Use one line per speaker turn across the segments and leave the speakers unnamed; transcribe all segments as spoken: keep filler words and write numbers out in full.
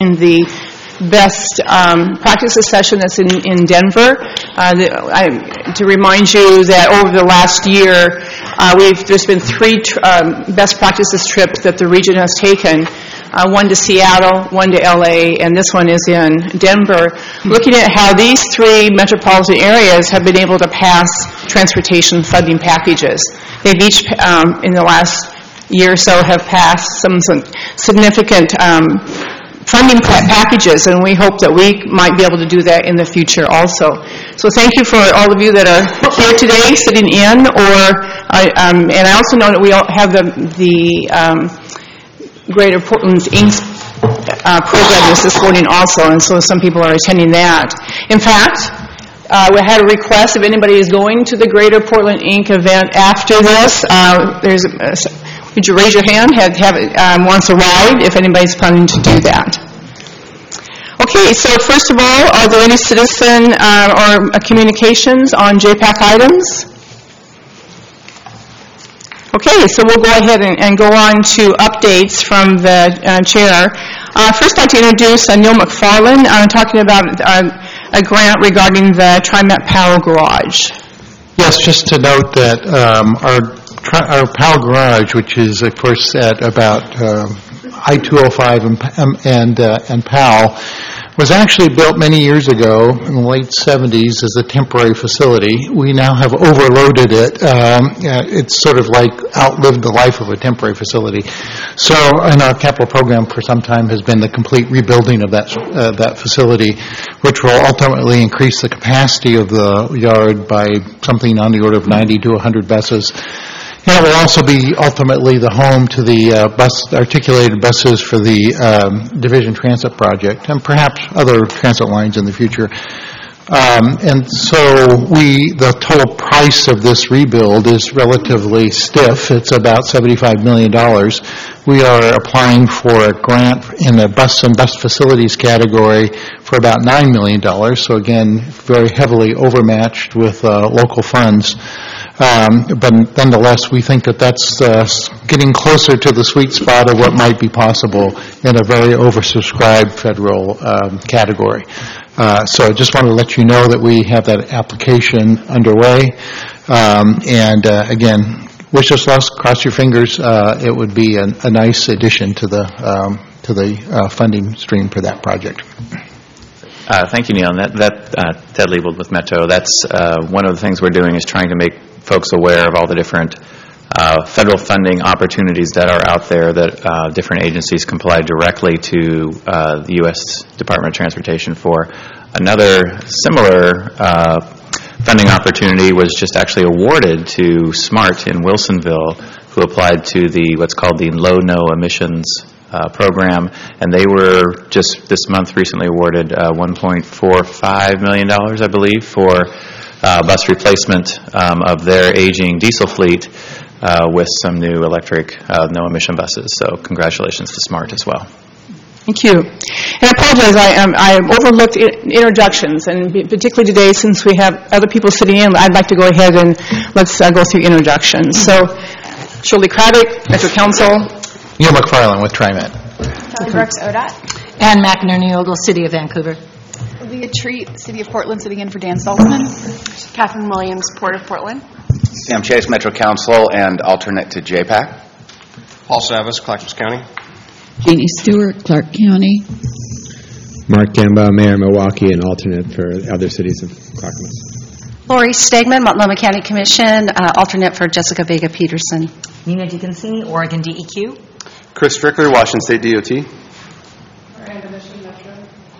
attending the best um, practices session that's in, in Denver. Uh, the, I, to remind you that over the last year, uh, we've there's been three tr- um, best practices trips that the region has taken. Uh, one to Seattle, one to L A, and this one is in Denver, looking at how these three metropolitan areas have been able to pass transportation funding packages. They've each, um, in the last year or so, have passed some, some significant um, funding pa- packages, and we hope that we might be able to do that in the future also. So thank you for all of you that are here today, sitting in, or uh, um, and I also know that we all have the the um, Greater Portland Incorporated uh, program is this morning also, and so some people are attending that. In fact, uh, we had a request if anybody is going to the Greater Portland Incorporated event after this. Uh, there's a, would you raise your hand? Have, have um, wants a ride if anybody's planning to do that. Okay, so first of all, are there any citizen uh, or uh, communications on J PAC items? Okay, so we'll go ahead and, and go on to updates from the uh, chair. Uh, first, I'd like to introduce uh, Neil McFarland uh, talking about uh, a grant regarding the TriMet Power Garage.
Yes, just to note that um, our our Power Garage, which is, of course, at about uh, I two oh five and and, uh, and Powell, was actually built many years ago in the late seventies as a temporary facility. We now have overloaded it. Um, it's sort of like outlived the life of a temporary facility. So, and our capital program for some time has been the complete rebuilding of that uh, that facility, which will ultimately increase the capacity of the yard by something on the order of ninety to one hundred buses. And it will also be ultimately the home to the uh, bus articulated buses for the um, Division Transit Project and perhaps other transit lines in the future. Um, and so we, the total price of this rebuild is relatively stiff. It's about seventy-five million dollars. We are applying for a grant in the bus and bus facilities category for about nine million dollars. So again, very heavily overmatched with uh, local funds. Um, but nonetheless, we think that that's uh, getting closer to the sweet spot of what might be possible in a very oversubscribed federal um, category. Uh, so I just want to let you know that we have that application underway. Um, and uh, again, wish us luck, cross your fingers. Uh, it would be a, a nice addition to the um, to the uh, funding stream for that project.
Uh, thank you, Neil. And that, that uh, Ted Liebold with Metro, that's uh, one of the things we're doing is trying to make folks aware of all the different uh, federal funding opportunities that are out there that uh, different agencies can apply directly to uh, the U S Department of Transportation for. Another similar uh, funding opportunity was just actually awarded to SMART in Wilsonville, who applied to the what's called the Low-No Emissions Uh, program, and they were just this month recently awarded uh, one point four five million dollars, I believe, for uh, bus replacement um, of their aging diesel fleet uh, with some new electric uh, no-emission buses. So congratulations to SMART as well.
Thank you. And I apologize, I, um, I overlooked introductions, and particularly today, since we have other people sitting in, I'd like to go ahead and let's uh, go through introductions. So, Shirley Craddock, Metro Council.
Neil McFarland with TriMet.
Kelly Brooks, O D O T.
And McInerney Ogle, City of Vancouver.
Leah Treat, City of Portland, sitting in for Dan Saltzman. Catherine Williams, Port of Portland.
Sam Chase, Metro Council, and alternate to J PAC.
Paul Savas, Clackamas County.
Jeannie Stewart, Clark County.
Mark Gamba, Mayor Milwaukee, and alternate for other cities of Clackamas.
Lori Stegman, Multnomah County Commission, uh, alternate for Jessica Vega Peterson.
Nina Dickinson, Oregon D E Q.
Chris Strickler, Washington State D O T.
Miranda Mission, Metro.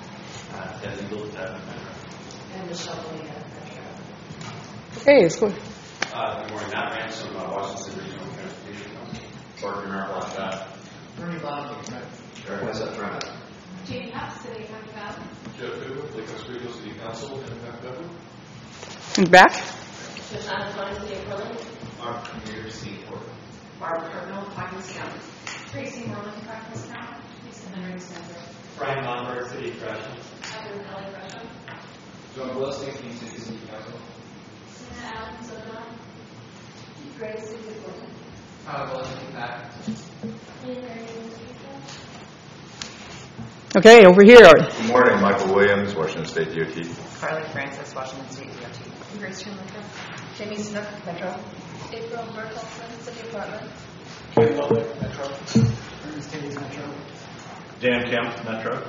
And Michelle Lee, Metro.
Okay, let's go.
Uh, good morning. Matt Ransom, uh, Washington State Regional Transportation Council. Sorry, Mayor Black that. Bernie Bond, Sure, how's that trying?
Jane Huff, City of Happy Valley.
Joe Cooper, Lake Oswego City Council, and Matt Bevel.
And back.
Shoshana Tony, City of Portland.
Mark Premier, City of Portland.
Barb Cardinal, Clackamas County. Tracy Moreland, Clackamas County. Lisa Henry Spencer.
Brian Lomberg, City of Gresham.
Evan Kelly, Gresham.
John Blessing, King City City Council.
Sina Allen, Zona. Grace, City of Portland.
Kyle Blessing, Pack.
Okay, over here.
Good morning, Michael Williams, Washington State D O T.
Carly Francis, Washington State D O T.
Grace Chandler, Jamie Snook, Metro. April Berthelsen, City of Portland.
Jay Butler, Metro. Ernest Davies, Metro. Dan Kemp, Metro.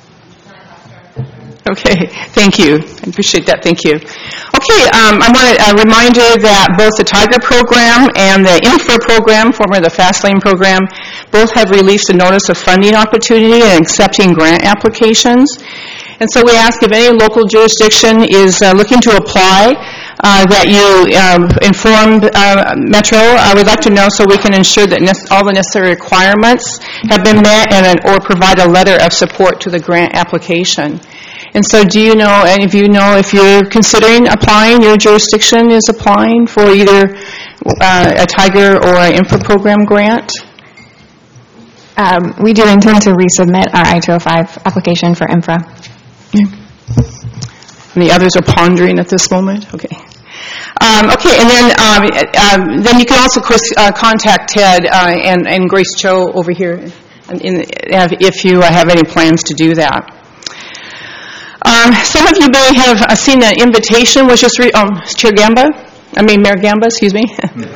Okay, thank you. I appreciate that. Thank you. Okay, um, I want to uh, remind you that both the Tiger program and the Infra program, formerly the Fast Lane program, both have released a notice of funding opportunity and accepting grant applications. And so we ask if any local jurisdiction is uh, looking to apply, uh, that you um, inform uh, Metro. I would like to know so we can ensure that ne- all the necessary requirements have been met and or provide a letter of support to the grant application. And so do you know, any of you know if you're considering applying, your jurisdiction is applying for either uh, a Tiger or an Infra program grant?
Um, we do intend to resubmit our I two oh five application for Infra.
Yeah. And the others are pondering at this moment? Okay. Um, okay, and then um, um, then you can also, of course, uh, contact Ted uh, and, and Grace Cho over here in, in, if you have any plans to do that. Um, some of you may have uh, seen an invitation was just re- um, Chair Gamba, I mean Mayor Gamba, excuse me.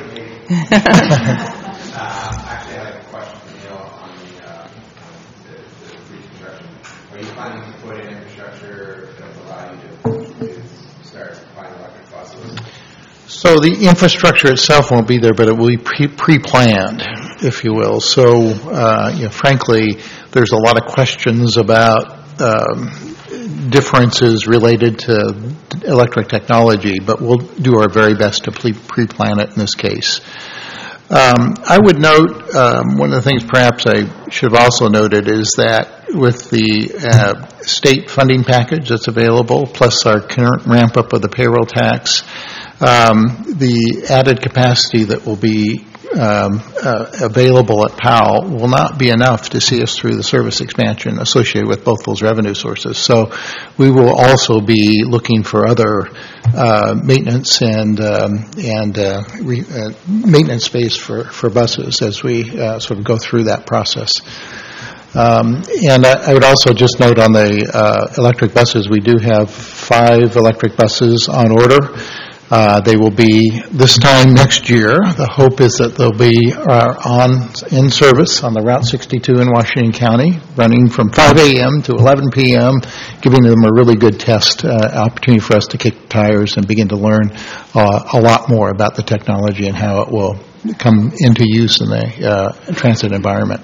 So the infrastructure itself won't be there, but it will be pre- pre-planned, if you will. So, uh, you know, frankly, there's a lot of questions about um, differences related to electric technology, but we'll do our very best to pre- pre-plan it in this case. Um, I would note, um, one of the things perhaps I should have also noted is that with the uh, state funding package that's available, plus our current ramp-up of the payroll tax, um, the added capacity that will be um, uh, available at POW will not be enough to see us through the service expansion associated with both those revenue sources. So we will also be looking for other uh, maintenance and um, and uh, re, uh, maintenance space for, for buses as we uh, sort of go through that process. Um, and I, I would also just note on the uh, electric buses, we do have five electric buses on order. Uh, they will be this time next year. The hope is that they'll be uh, on in service on the Route sixty-two in Washington County, running from five a.m. to eleven p.m., giving them a really good test uh, opportunity for us to kick tires and begin to learn uh, a lot more about the technology and how it will come into use in the uh, transit environment.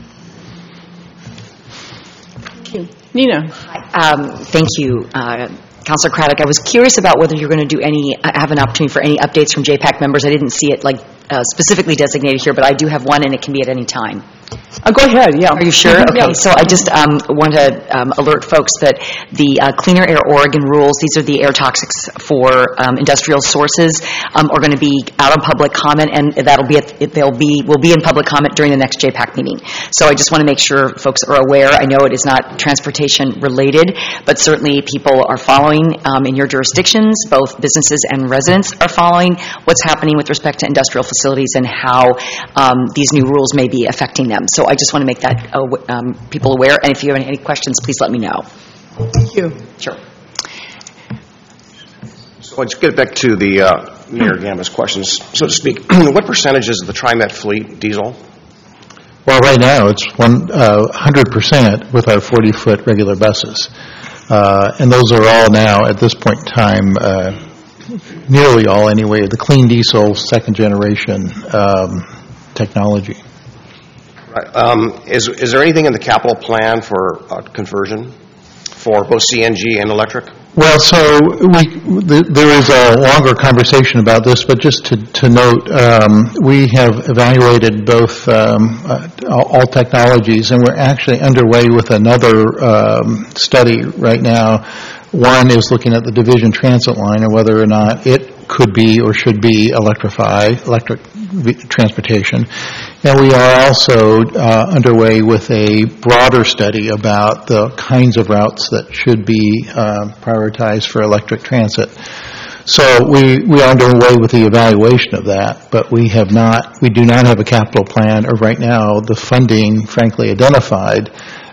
Thank you. Nina.
Um, thank you. Uh, Councilor Craddock, I was curious about whether you're going to do any, have an opportunity for any updates from J PAC members. I didn't see it like uh, specifically designated here, but I do have one, and it can be at any time.
Uh, go ahead, yeah.
Are you sure? Okay,
yeah.
so I just um, want to um, alert folks that the uh, Cleaner Air Oregon rules, these are the air toxics for um, industrial sources, um, are going to be out on public comment, and that'll be at, they'll be will be in public comment during the next J PAC meeting. So I just want to make sure folks are aware. I know it is not transportation related, but certainly people are following um, in your jurisdictions, both businesses and residents are following what's happening with respect to industrial facilities and how um, these new rules may be affecting them. So I just want to make that uh, um, people aware, and if you have any questions, please let me know.
Thank you.
Sure.
So let's get back to the uh, Mayor Gamba's questions, so to speak. What percentage is the TriMet fleet diesel?
Well, right now it's one uh, hundred percent with our forty-foot regular buses, uh, and those are all now at this point in time, uh, nearly all anyway, the clean diesel second generation um, technology.
Right. Um, is is there anything in the capital plan for uh, conversion for both C N G and electric?
Well, so we, th- there is a longer conversation about this, but just to, to note, um, we have evaluated both um, uh, all technologies, and we're actually underway with another um, study right now. One is looking at the Division Transit line and whether or not it could be or should be electrified, electric transportation. And we are also uh, underway with a broader study about the kinds of routes that should be uh, prioritized for electric transit. So we, we are underway with the evaluation of that, but we have not, we do not have a capital plan, or right now the funding, frankly, identified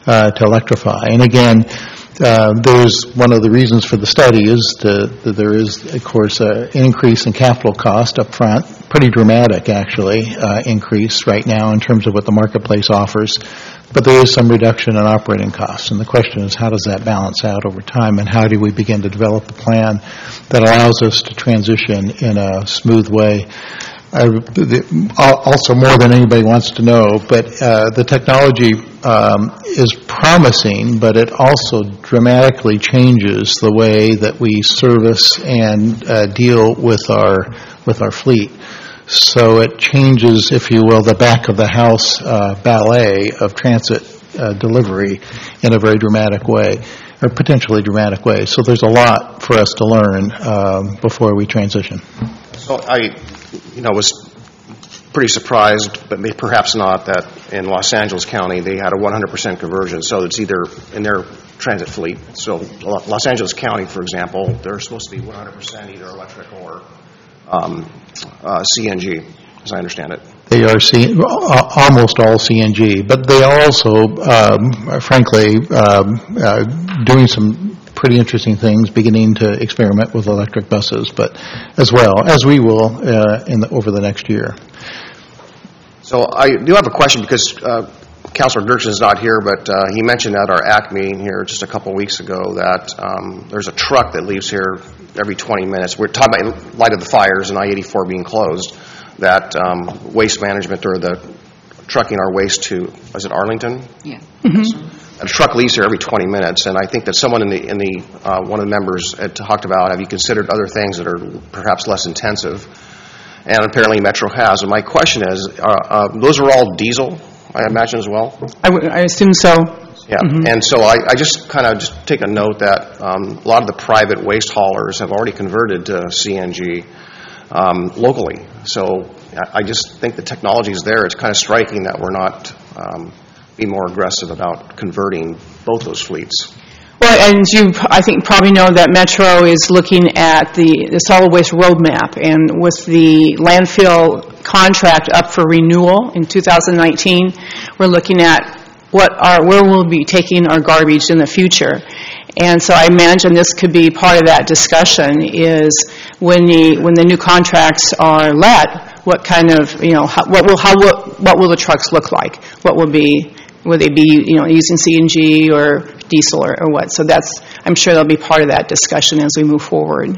uh, to electrify. And again, uh, there's one of the reasons for the study is to, that there is, of course, uh, an increase in capital cost up front, pretty dramatic, actually, uh, increase right now in terms of what the marketplace offers. But there is some reduction in operating costs, and the question is how does that balance out over time, and how do we begin to develop a plan that allows us to transition in a smooth way? Uh, the, also, more than anybody wants to know, but uh, the technology um, is promising, but it also dramatically changes the way that we service and uh, deal with our with our fleet. So it changes, if you will, the back of the house uh, ballet of transit uh, delivery in a very dramatic way, or potentially dramatic way. So there's a lot for us to learn um, before we transition.
So I, you know, was pretty surprised, but maybe perhaps not, that in Los Angeles County they had a one hundred percent conversion. So it's either in their transit fleet. So Los Angeles County, for example, they're supposed to be one hundred percent either electric or Um, uh, C N G, as I understand it.
They are C- almost all C N G, but they are also, um, frankly, um, uh, doing some pretty interesting things, beginning to experiment with electric buses, but as well, as we will uh, in the, over the next year.
So I do have a question because uh, Councilor Dirksen is not here, but uh, he mentioned at our A C meeting here just a couple of weeks ago that um, there's a truck that leaves here every twenty minutes. We're talking about in light of the fires and I eighty-four being closed, that um, waste management or the trucking our waste to, is it Arlington?
Yeah.
Mm-hmm. A truck leaves here every twenty minutes, and I think that someone in the, in the uh, one of the members had talked about, have you considered other things that are perhaps less intensive? And apparently Metro has. And my question is, uh, uh, those are all diesel, I imagine, as well?
I, w- I assume so.
Yeah, mm-hmm. And so I, I just kind of just take a note that um, a lot of the private waste haulers have already converted to C N G um, locally. So I, I just think the technology is there. It's kind of striking that we're not um, being more aggressive about converting both those fleets.
Well, and you, I think, probably know that Metro is looking at the, the solid waste roadmap, and with the landfill contract up for renewal in two thousand nineteen, we're looking at what our, where we'll be taking our garbage in the future. And so I imagine this could be part of that discussion is when the, when the new contracts are let, what kind of, you know, how, what will, how will, what will the trucks look like? What will be, will they be, you know, using C N G or diesel or, or what? So that's, I'm sure that'll be part of that discussion as we move forward.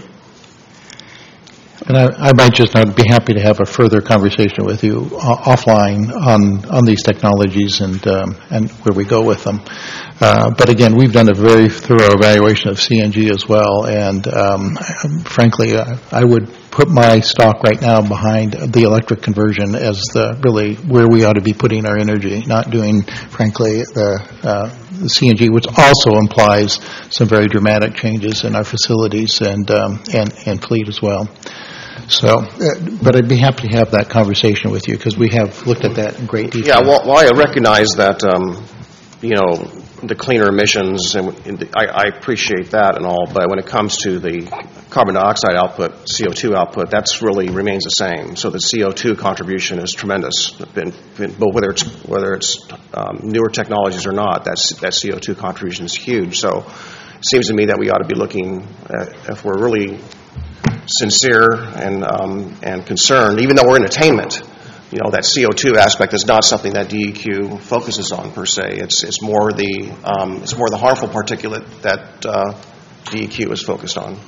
And I, I might just not be happy to have a further conversation with you uh, offline on, on these technologies and um, and where we go with them. Uh, but again, we've done a very thorough evaluation of C N G as well, and um, frankly, uh, I would put my stock right now behind the electric conversion as the really where we ought to be putting our energy, not doing, frankly, the, uh, the C N G, which also implies some very dramatic changes in our facilities and um, and, and fleet as well. So, uh, but I'd be happy to have that conversation with you because we have looked at that in great detail.
Yeah, well, well I recognize that, um, you know, the cleaner emissions, and the, I, I appreciate that and all, but when it comes to the carbon dioxide output, C O two output, that's really remains the same. So the C O two contribution is tremendous, been, been, but whether it's whether it's um, newer technologies or not, that's, that C O two contribution is huge. So it seems to me that we ought to be looking at, if we're really sincere and um, and concerned, even though we're in attainment, you know, that C O two aspect is not something that D E Q focuses on per se. It's it's more the um, it's more the harmful particulate that uh, D E Q is focused on.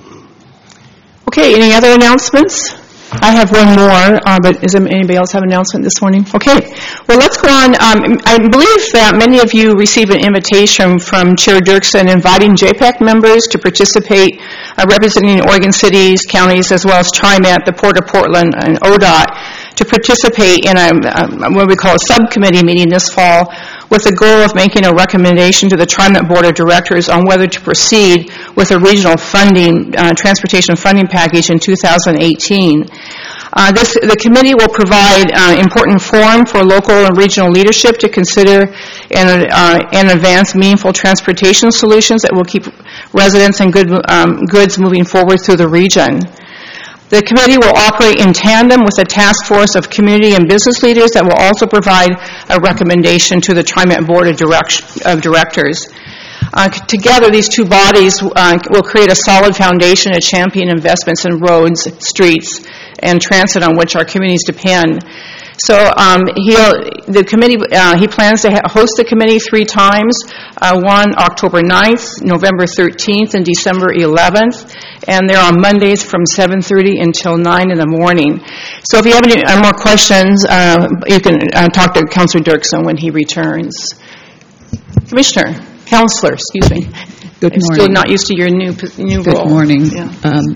Okay, any other announcements? I have one more, uh, but does anybody else have an announcement this morning? Okay, well, let's go on. Um, I believe that many of you received an invitation from Chair Dirksen inviting J PAC members to participate, uh, representing Oregon cities, counties, as well as TriMet, the Port of Portland, and O D O T, to participate in a, um, what we call a subcommittee meeting this fall with the goal of making a recommendation to the TriMet Board of Directors on whether to proceed with a regional funding, uh, transportation funding package in two thousand eighteen. Uh, this, the committee will provide uh, important forum for local and regional leadership to consider and, uh, and advance meaningful transportation solutions that will keep residents and good, um, goods moving forward through the region. The committee will operate in tandem with a task force of community and business leaders that will also provide a recommendation to the TriMet Board of, direct, of Directors. Uh, together, these two bodies uh, will create a solid foundation to champion investments in roads, streets, and transit on which our communities depend. So um, he'll, the committee, uh, he plans to ha- host the committee three times, uh, one October ninth, November thirteenth, and December eleventh, and they're on Mondays from seven thirty until nine in the morning. So if you have any uh, more questions, uh, you can uh, talk to Councilor Dirksen when he returns. Commissioner, Councilor, excuse me.
Good
I'm
morning.
still not used to your new, new
Good
role.
morning.
Yeah.
Um,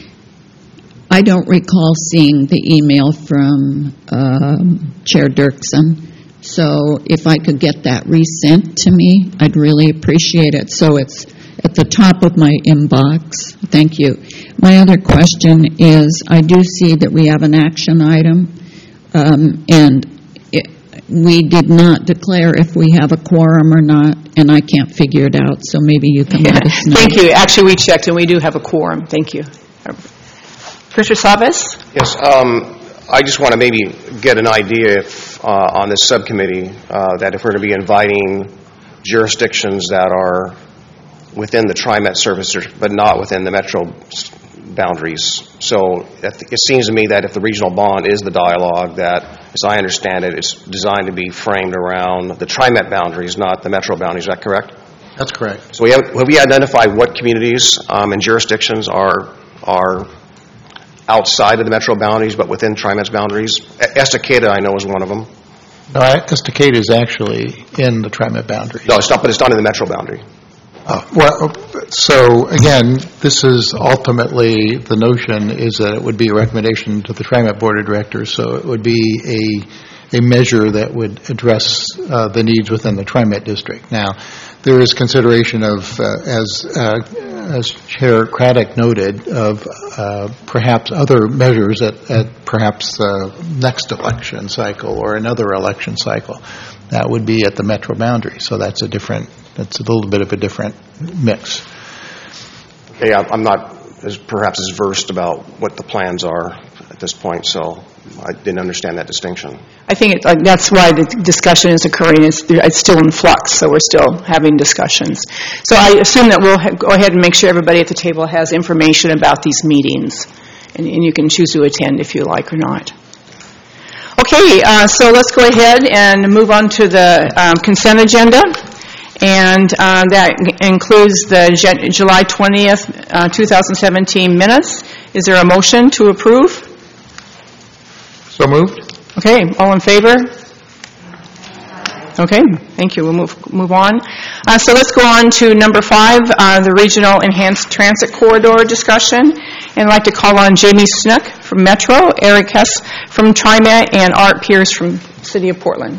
I don't recall seeing the email from um, Chair Dirksen, so if I could get that resent to me, I'd really appreciate it. So it's at the top of my inbox. Thank you. My other question is, I do see that we have an action item, um, and it, we did not declare if we have a quorum or not, and I can't figure it out, so maybe you can let us know.
Thank you. Actually, we checked, and we do have a quorum. Thank you. Commissioner Sabas?
Yes, um, I just want to maybe get an idea if, uh, on this subcommittee uh, that if we're going to be inviting jurisdictions that are within the TriMet services but not within the metro boundaries. So it seems to me that if the regional bond is the dialogue, that, as I understand it, it's designed to be framed around the TriMet boundaries, not the metro boundaries. Is that correct?
That's correct.
So we have, have we identified what communities um, and jurisdictions are are outside of the metro boundaries, but within TriMet's boundaries? Estacada, I know, is one of them.
No, Estacada is actually in the TriMet boundary.
No, it's not, but it's not in the metro boundary.
Uh, well, so again, this is ultimately, the notion is that it would be a recommendation to the TriMet Board of Directors, so it would be a, a measure that would address uh, the needs within the TriMet district. Now, there is consideration of, uh, as uh, as Chair Craddock noted, of uh, perhaps other measures at, at perhaps the next election cycle or another election cycle. That would be at the metro boundary, so that's a different, that's a little bit of a different mix.
Okay, I'm not as perhaps as versed about what the plans are at this point, so I didn't understand that distinction.
I think it, uh, that's why the discussion is occurring. It's, it's still in flux, so we're still having discussions. So I assume that we'll ha- go ahead and make sure everybody at the table has information about these meetings, and, and you can choose to attend if you like or not. Okay, uh, so let's go ahead and move on to the um, consent agenda. And uh, that includes the J- July twentieth, uh, twenty seventeen minutes. Is there a motion to approve?
So moved.
Okay, all in favor? Okay, thank you. We'll move move on. Uh, so let's go on to number five, uh, the Regional Enhanced Transit Corridor discussion. And I'd like to call on Jamie Snook from Metro, Eric Hess from TriMet, and Art Pierce from City of Portland.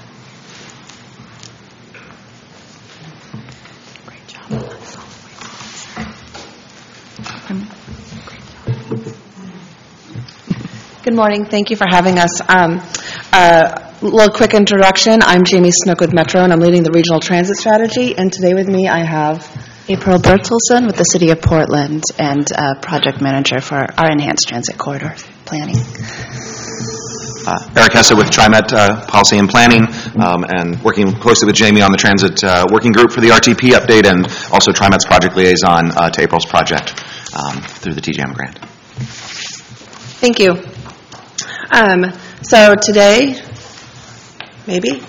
Good morning. Thank you for having us. Um, uh, a little quick introduction. I'm Jamie Snook with Metro, and I'm leading the regional transit strategy. And today with me, I have
April Bertelson with the City of Portland and uh, project manager for our enhanced transit corridor planning.
Uh, Eric Hesse with TriMet uh, Policy and Planning, um, and working closely with Jamie on the Transit uh, Working Group for the R T P update, and also TriMet's project liaison uh, to April's project um, through the T J M grant.
Thank you. Um, so today, maybe?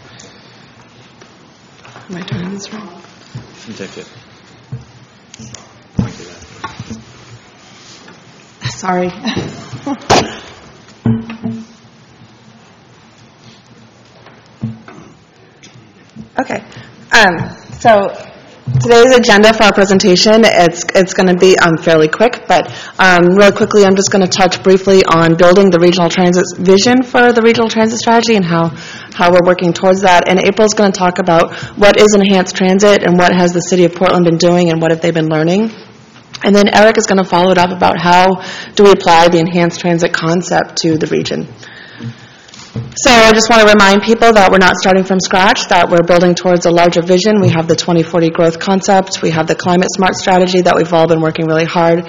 Am I turning this wrong?
You take it.
Sorry. Okay. Um, so today's agenda for our presentation, it's it's going to be um, fairly quick, but um, real quickly, I'm just going to touch briefly on building the regional transit vision for the regional transit strategy and how, how we're working towards that. And April's going to talk about what is enhanced transit and what has the City of Portland been doing and what have they been learning. And then Eric is going to follow it up about how do we apply the enhanced transit concept to the region. So I just want to remind people that we're not starting from scratch, that we're building towards a larger vision. We have the twenty forty growth concept. We have the climate smart strategy that we've all been working really hard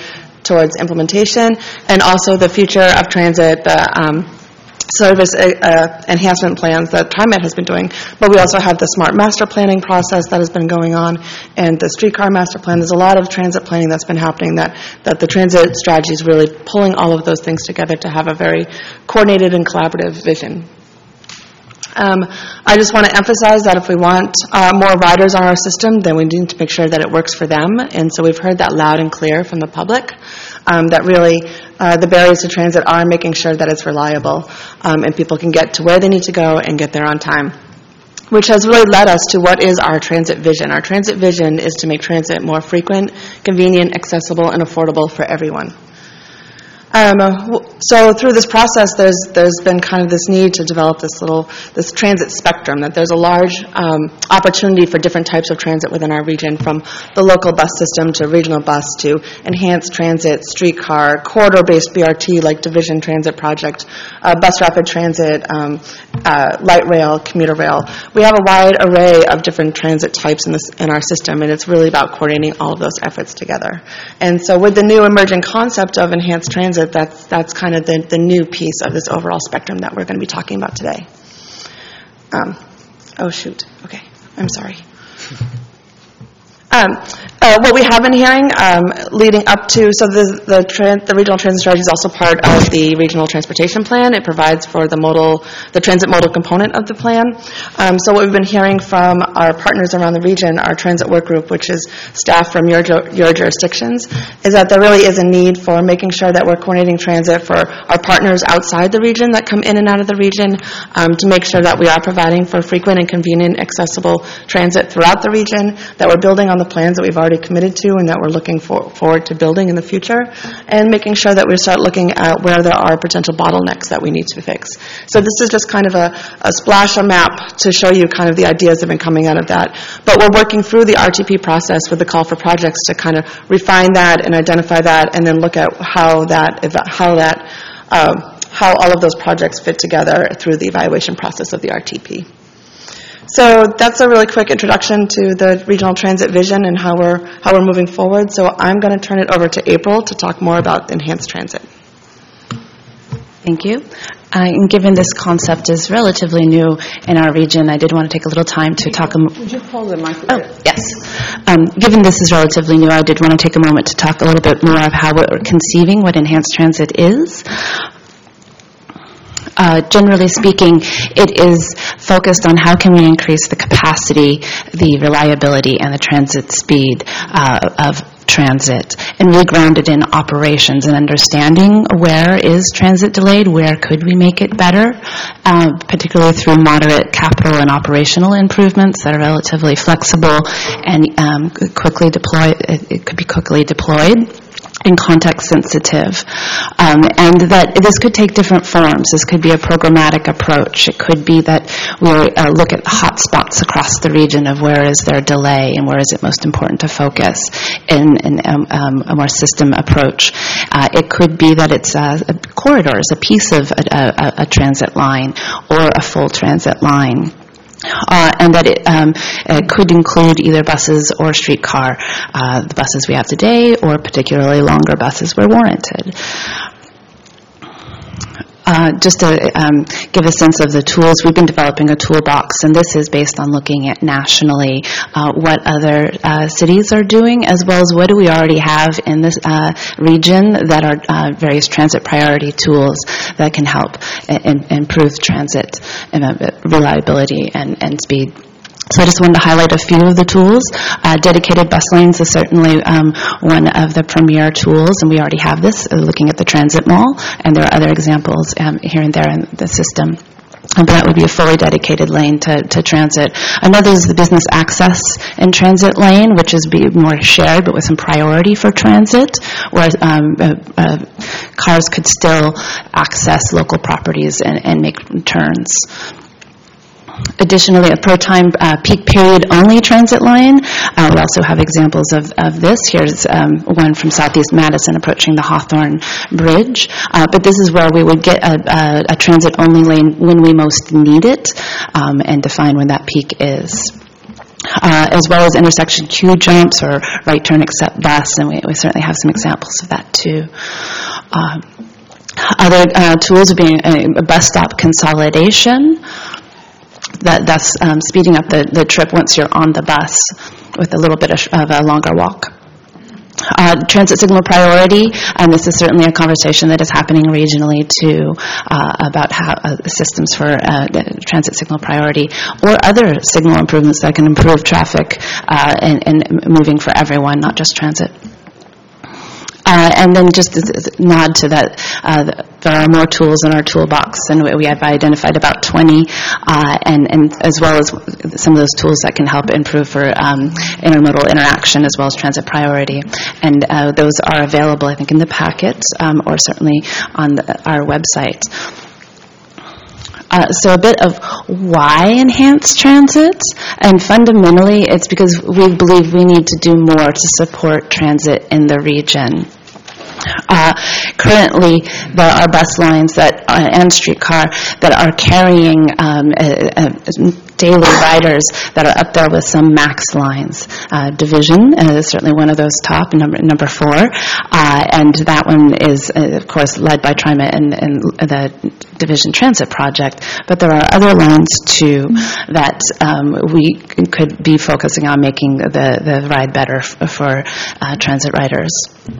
towards implementation, and also the future of transit, the um, service uh, uh, enhancement plans that TriMet has been doing. But we also have the smart master planning process that has been going on, and the streetcar master plan. There's a lot of transit planning that's been happening that, that the transit strategy is really pulling all of those things together to have a very coordinated and collaborative vision. Um, I just want to emphasize that if we want uh, more riders on our system, then we need to make sure that it works for them. And so we've heard that loud and clear from the public, um, that really uh, the barriers to transit are making sure that it's reliable um, and people can get to where they need to go and get there on time, which has really led us to what is our transit vision. Our transit vision is to make transit more frequent, convenient, accessible, and affordable for everyone. Um, so through this process, there's there's been kind of this need to develop this little this transit spectrum. That there's a large um, opportunity for different types of transit within our region, from the local bus system to regional bus to enhanced transit, streetcar, corridor-based B R T like Division Transit Project, uh, bus rapid transit, um, uh, light rail, commuter rail. We have a wide array of different transit types in this in our system, and it's really about coordinating all of those efforts together. And so, with the new emerging concept of enhanced transit, That's that's kind of the, the new piece of this overall spectrum that we're going to be talking about today. Um, oh, shoot. Okay. I'm sorry. Um, uh, what we have been hearing um, leading up to, so the the, tran- the regional transit strategy is also part of the regional transportation plan. It provides for the modal, the transit modal component of the plan. Um, so what we've been hearing from our partners around the region, our transit work group, which is staff from your your jurisdictions, is that there really is a need for making sure that we're coordinating transit for our partners outside the region that come in and out of the region, um, to make sure that we are providing for frequent and convenient, accessible transit throughout the region, that we're building on the plans that we've already committed to and that we're looking for, forward to building in the future, and making sure that we start looking at where there are potential bottlenecks that we need to fix. So this is just kind of a, a splash, a map to show you kind of the ideas that have been coming out of that. But we're working through the R T P process with the call for projects to kind of refine that and identify that, and then look at how that, how that, uh, how all of those projects fit together through the evaluation process of the R T P. So that's a really quick introduction to the regional transit vision and how we're how we're moving forward. So I'm going to turn it over to April to talk more about enhanced transit.
Thank you. Uh, and given this concept is relatively new in our region, I did want to take a little time to talk. A
Would you pull the microphone?
Oh, yes. Um, given this is relatively new, I did want to take a moment to talk a little bit more of how we're conceiving what enhanced transit is. Uh, generally speaking, it is focused on how can we increase the capacity, the reliability, and the transit speed uh, of transit, and really grounded in operations and understanding where is transit delayed, where could we make it better, uh, particularly through moderate capital and operational improvements that are relatively flexible and um, quickly deploy. It, it could be quickly deployed and context sensitive, um, and that this could take different forms. This could be a programmatic approach. It could be that we uh, look at hot spots across the region of where is there delay and where is it most important to focus in, in um, um, a more system approach. Uh, it could be that it's uh, corridors, a piece of a, a, a transit line or a full transit line. Uh, and that it, um, it could include either buses or streetcar, uh, the buses we have today, or particularly longer buses where warranted. Uh, just to um, give a sense of the tools, we've been developing a toolbox, and this is based on looking at nationally uh, what other uh, cities are doing, as well as what do we already have in this uh, region that are uh, various transit priority tools that can help in, improve transit and, uh, reliability and, and speed. So I just wanted to highlight a few of the tools. Uh, dedicated bus lanes is certainly um, one of the premier tools, and we already have this, uh, looking at the transit mall, and there are other examples um, here and there in the system. Um, but that would be a fully dedicated lane to, to transit. Another is the business access and transit lane, which is be more shared, but with some priority for transit, where um, uh, uh, cars could still access local properties and, and make turns. Additionally, a per-time uh, peak period only transit line. Uh, we also have examples of, of this. Here's um, one from Southeast Madison approaching the Hawthorne Bridge. Uh, but this is where we would get a, a, a transit only lane when we most need it, um, and define when that peak is. uh, as well as intersection queue jumps or right turn except bus, and we, we certainly have some examples of that too. Um, other uh, tools being uh, bus stop consolidation, that, that's um, speeding up the, the trip once you're on the bus with a little bit of, of a longer walk. Uh, transit signal priority, and this is certainly a conversation that is happening regionally too, uh, about how uh, systems for uh, transit signal priority or other signal improvements that can improve traffic uh, and, and moving for everyone, not just transit. Uh, and then just a nod to that, uh, there are more tools in our toolbox, and we have identified about twenty, uh, and, and as well as some of those tools that can help improve for um, intermodal interaction as well as transit priority. And uh, those are available, I think, in the packet um, or certainly on the, our website. Uh, so a bit of why enhance transit, and fundamentally it's because we believe we need to do more to support transit in the region. Uh, currently, there are bus lines that uh, and streetcar that are carrying um, uh, uh, daily riders that are up there with some max lines. Uh, Division is certainly one of those top, number number four, uh, and that one is, uh, of course, led by TriMet and, and the Division Transit Project. But there are other lines too that um, we could be focusing on making the the ride better f- for uh, transit riders.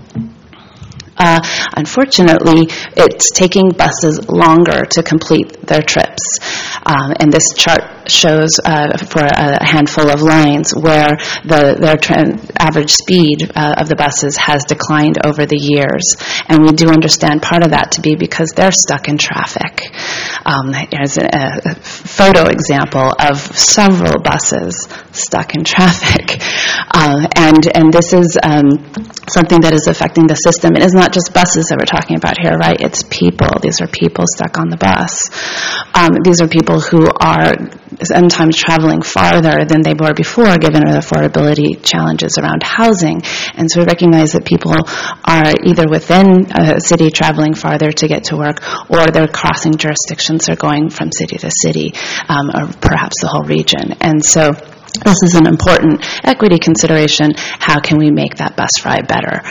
Uh, unfortunately, it's taking buses longer to complete their trips. Um, and this chart shows uh, for a handful of lines where the their tra- average speed uh, of the buses has declined over the years. And we do understand part of that to be because they're stuck in traffic. Um, there's a, a photo example of several buses stuck in traffic. Uh, and, and this is um, something that is affecting the system. It is not just buses that we're talking about here, right? It's people. These are people stuck on the bus. Um, these are people who are sometimes traveling farther than they were before, given the affordability challenges around housing. And so we recognize that people are either within a city traveling farther to get to work, or they're crossing jurisdictions or going from city to city, um, or perhaps the whole region. And so this is an important equity consideration. How can we make that bus ride better?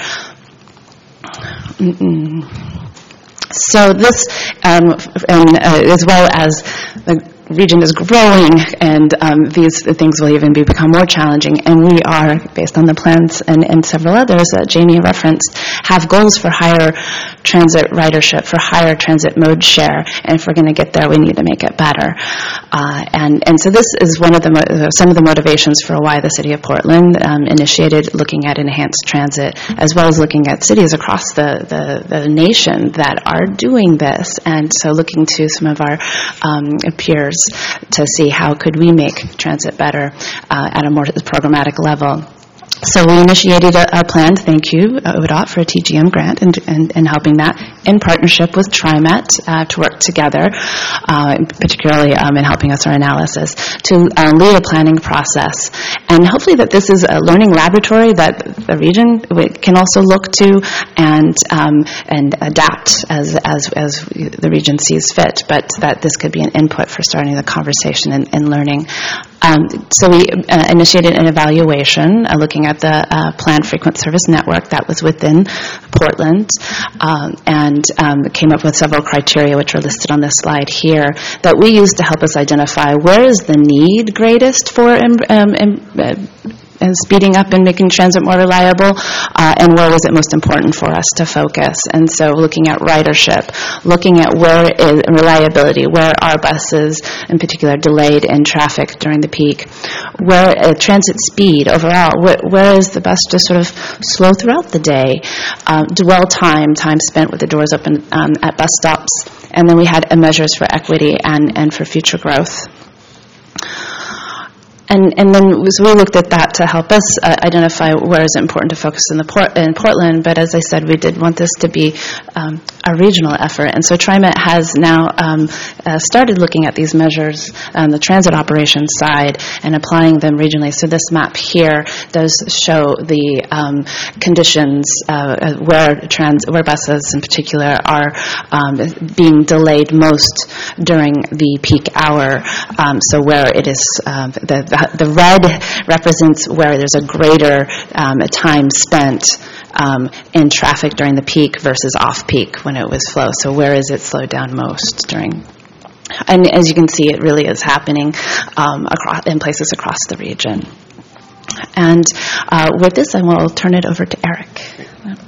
Mm-mm. So this, um, and uh, as well as the region is growing, and um, these things will even be, become more challenging. And we are, based on the plans and, and several others that Jamie referenced, have goals for higher transit ridership, for higher transit mode share. And if we're going to get there, we need to make it better. Uh, and, and so this is one of the mo- some of the motivations for why the City of Portland um, initiated looking at enhanced transit, as well as looking at cities across the, the, the nation that are doing this. And so looking to some of our um, peers to see how could we make transit better uh, at a more programmatic level. So we initiated a, a plan, thank you, O D O T, for a T G M grant and, and, and helping that in partnership with TriMet uh, to work together, uh, particularly um, in helping us our analysis, to uh, lead a planning process. And hopefully that this is a learning laboratory that the region can also look to and um, and adapt as, as, as the region sees fit, but that this could be an input for starting the conversation and, and learning. Um, so we uh, initiated an evaluation uh, looking at the uh, planned frequent service network that was within Portland, um, and um, came up with several criteria which are listed on this slide here that we used to help us identify where is the need greatest for um, um, uh, and speeding up and making transit more reliable, uh, and where was it most important for us to focus. And so looking at ridership, looking at where is reliability, where are buses in particular delayed in traffic during the peak, where uh, transit speed overall, wh- where is the bus just sort of slow throughout the day, uh, dwell time, time spent with the doors open um, at bus stops, and then we had uh, measures for equity and, and for future growth. And, and then so we looked at that to help us uh, identify where is it important to focus in the port, in Portland. But as I said, we did want this to be um, a regional effort. And so TriMet has now um, uh, started looking at these measures on the transit operations side and applying them regionally. So this map here does show the um, conditions uh, where trans where buses in particular are um, being delayed most during the peak hour. Um, so where it is, um, the, the the red represents where there's a greater um, time spent um, in traffic during the peak versus off-peak when it was slow. So where is it slowed down most during? And as you can see, it really is happening um, across, in places across the region. And uh, with this, I will turn it over to Eric.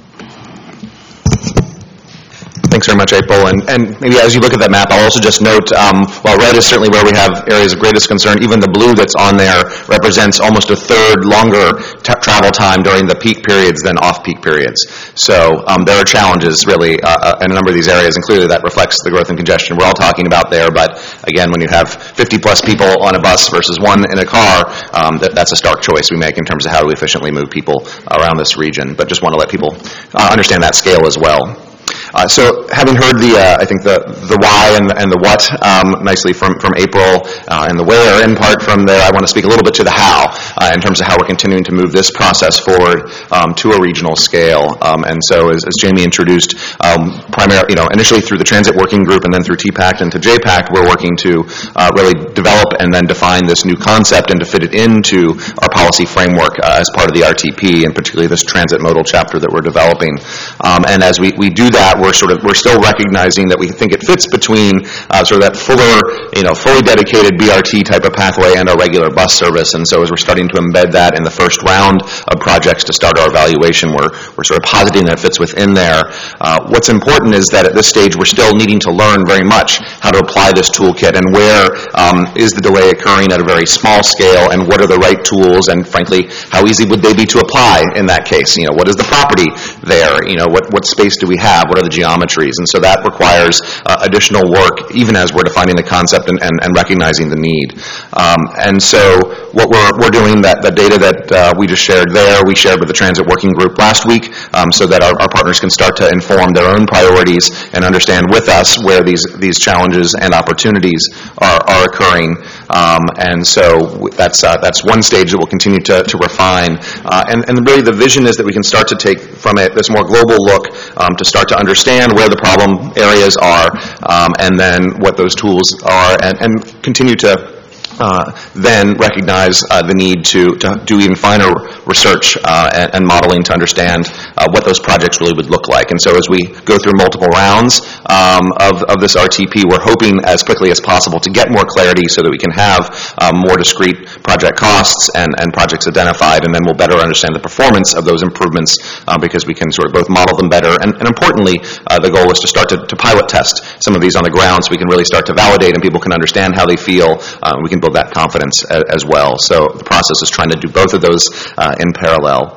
Thanks very much, April. And, and maybe as you look at that map, I'll also just note, um, while red is certainly where we have areas of greatest concern, even the blue that's on there represents almost a third longer t- travel time during the peak periods than off-peak periods. So um, there are challenges, really, uh, in a number of these areas, and clearly that reflects the growth and congestion we're all talking about there. But again, when you have fifty-plus people on a bus versus one in a car, um, that, that's a stark choice we make in terms of how do we efficiently move people around this region. But just want to let people uh, understand that scale as well. Uh, so having heard the, uh, I think the, the why and the, and the what um, nicely from, from April uh, and the where in part from there, I want to speak a little bit to the how uh, in terms of how we're continuing to move this process forward um, to a regional scale. Um, and so as, as Jamie introduced, um, primarily, you know, initially through the Transit Working Group and then through T PACT and to J PACT, we're working to uh, really develop and then define this new concept and to fit it into our policy framework uh, as part of the R T P, and particularly this transit modal chapter that we're developing. Um, and as we, we do that, we're sort of we're still recognizing that we think it fits between uh, sort of that fuller, you know, fully dedicated B R T type of pathway and our regular bus service. And so as we're starting to embed that in the first round of projects to start our evaluation, we're we're sort of positing that it fits within there. Uh, what's important is that at this stage we're still needing to learn very much how to apply this toolkit and where um, is the delay occurring at a very small scale, and what are the right tools, and frankly, how easy would they be to apply in that case? You know, what is the property there? You know, what what space do we have? What are the geometries? And so that requires uh, additional work, even as we're defining the concept and, and, and recognizing the need. Um, and so what we're, we're doing, that the data that uh, we just shared there, we shared with the Transit Working Group last week, um, so that our, our partners can start to inform their own priorities and understand with us where these, these challenges and opportunities are, are occurring. Um, and so that's, uh, that's one stage that we'll continue to, to refine. Uh, and, and really the vision is that we can start to take from it this more global look um, to start to understand where the problem areas are, um, and then what those tools are, and, and continue to uh, then recognize uh, the need to, to do even finer research uh, and, and modeling to understand uh, what those projects really would look like. And so as we go through multiple rounds um, of, of this R T P, we're hoping as quickly as possible to get more clarity so that we can have um, more discrete project costs and, and projects identified, and then we'll better understand the performance of those improvements uh, because we can sort of both model them better, and, and importantly, uh, the goal is to start to, to pilot test some of these on the ground so we can really start to validate and people can understand how they feel. Uh, we can build that confidence a, as well. So the process is trying to do both of those uh, in parallel.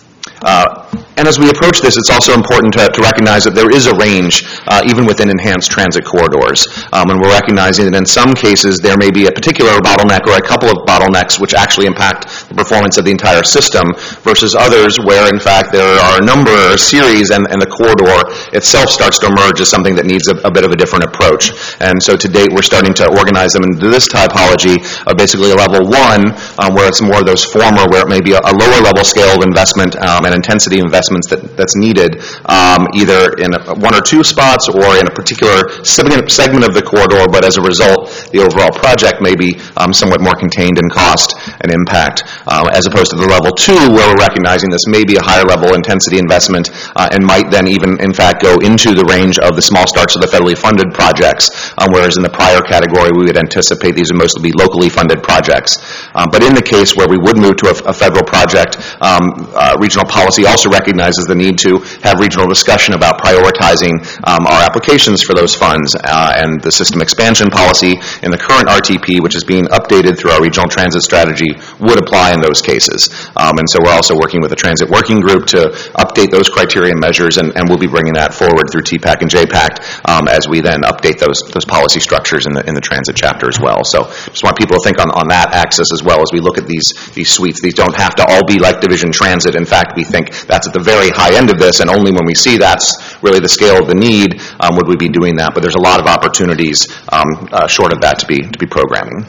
Uh, and as we approach this, it's also important to, to recognize that there is a range, uh, even within enhanced transit corridors. Um, and we're recognizing that in some cases there may be a particular bottleneck or a couple of bottlenecks which actually impact the performance of the entire system, versus others where, in fact, there are a number, or a series, and, and the corridor itself starts to emerge as something that needs a, a bit of a different approach. And so to date, we're starting to organize them into this typology of basically a level one, um, where it's more of those former, where it may be a, a lower level scale of investment um, and intensity investments that, that's needed, um, either in a, one or two spots or in a particular segment, segment of the corridor, but as a result, the overall project may be um, somewhat more contained in cost and impact, um, as opposed to the level two, where we're recognizing this may be a higher level intensity investment uh, and might then even, in fact, go into the range of the small starts of the federally funded projects, um, whereas in the prior category, we would anticipate these would mostly be locally funded projects. Um, but in the case where we would move to a, a federal project, um, uh, regional policy also recognizes the need to have regional discussion about prioritizing um, our applications for those funds, uh, and the system expansion policy in the current R T P, which is being updated through our regional transit strategy, would apply in those cases. Um, and so we're also working with the Transit Working Group to update those criteria and measures, and, and we'll be bringing that forward through T PACT and J PACT um, as we then update those those policy structures in the in the transit chapter as well. So just want people to think on, on that axis as well as we look at these these suites. These don't have to all be like Division Transit. In fact, we think that's at the very high end of this, and only when we see that's really the scale of the need, um, would we be doing that? But there's a lot of opportunities um, uh, short of that to be to be programming.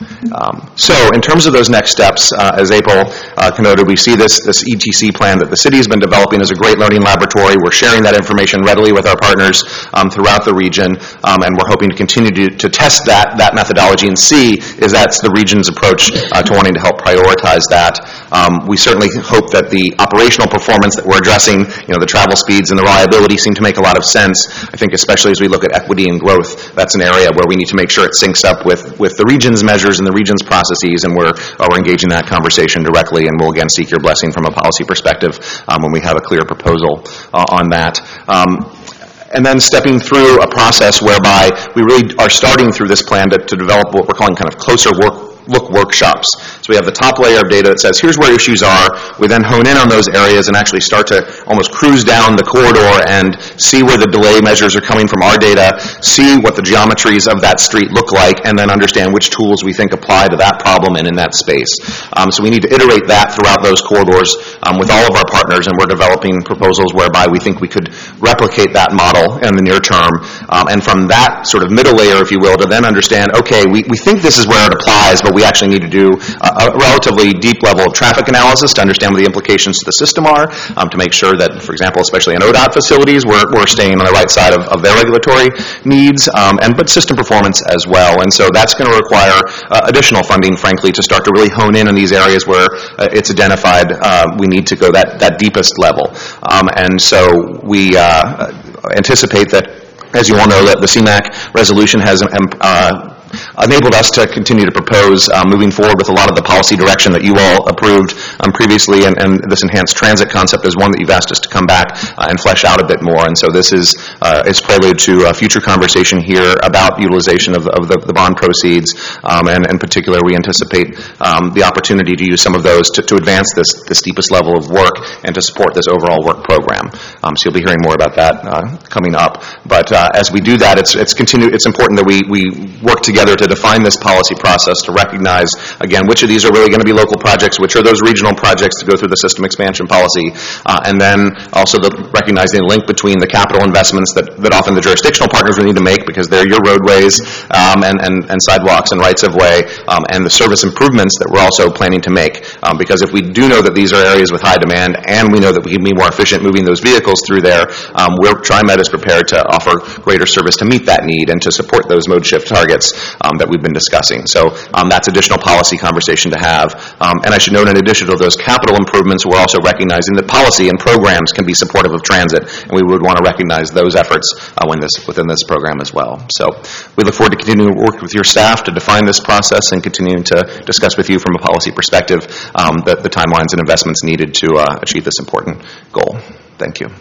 Um, so in terms of those next steps, uh, as April uh, connoted, we see this, this E T C plan that the city has been developing as a great learning laboratory. We're sharing that information readily with our partners um, throughout the region, um, and we're hoping to continue to, to test that, that methodology and see if that's the region's approach uh, to wanting to help prioritize that. Um, we certainly hope that the operational performance that we're addressing, you know, the travel speeds and the reliability seem to make a lot of sense. I think especially as we look at equity and growth, that's an area where we need to make sure it syncs up with, with the region's measures and the region's processes, and we're, uh, we're engaging in that conversation directly, and we'll again seek your blessing from a policy perspective um, when we have a clear proposal uh, on that. Um, and then stepping through a process whereby we really are starting through this plan to, to develop what we're calling kind of closer work look workshops. So we have the top layer of data that says, here's where issues are. We then hone in on those areas and actually start to almost cruise down the corridor and see where the delay measures are coming from our data, see what the geometries of that street look like, and then understand which tools we think apply to that problem and in that space. Um, so we need to iterate that throughout those corridors um, with all of our partners, and we're developing proposals whereby we think we could replicate that model in the near term. Um, and from that sort of middle layer, if you will, to then understand, okay, we, we think this is where it applies, but we actually need to do a, a relatively deep level of traffic analysis to understand what the implications to the system are, um, to make sure that, for example, especially in O D O T facilities, we're, we're staying on the right side of, of their regulatory needs, um, and but system performance as well. And so that's going to require uh, additional funding, frankly, to start to really hone in on these areas where uh, it's identified uh, we need to go that, that deepest level. Um, and so we uh, anticipate that, as you all know, that the C MAC resolution has um, uh, enabled us to continue to propose uh, moving forward with a lot of the policy direction that you all approved um, previously, and, and this enhanced transit concept is one that you've asked us to come back uh, and flesh out a bit more. And so this is uh, is prelude to a future conversation here about utilization of, of the, the bond proceeds, um, and in particular we anticipate um, the opportunity to use some of those to, to advance this, this deepest level of work and to support this overall work program. Um, so you'll be hearing more about that uh, coming up. But uh, as we do that, it's it's continue. It's important that we, we work together to define this policy process, to recognize, again, which of these are really going to be local projects, which are those regional projects to go through the system expansion policy, uh, and then also the, recognizing the link between the capital investments that, that often the jurisdictional partners will need to make because they're your roadways um, and, and, and sidewalks and rights of way, um, and the service improvements that we're also planning to make. Um, because if we do know that these are areas with high demand and we know that we can be more efficient moving those vehicles through there, um, we're, TriMet is prepared to offer greater service to meet that need and to support those mode shift targets Um, that we've been discussing. So um, that's additional policy conversation to have. Um, and I should note, in addition to those capital improvements, we're also recognizing that policy and programs can be supportive of transit, and we would want to recognize those efforts uh, when this, within this program as well. So we look forward to continuing to work with your staff to define this process and continuing to discuss with you from a policy perspective um, the, the timelines and investments needed to uh, achieve this important goal. Thank you.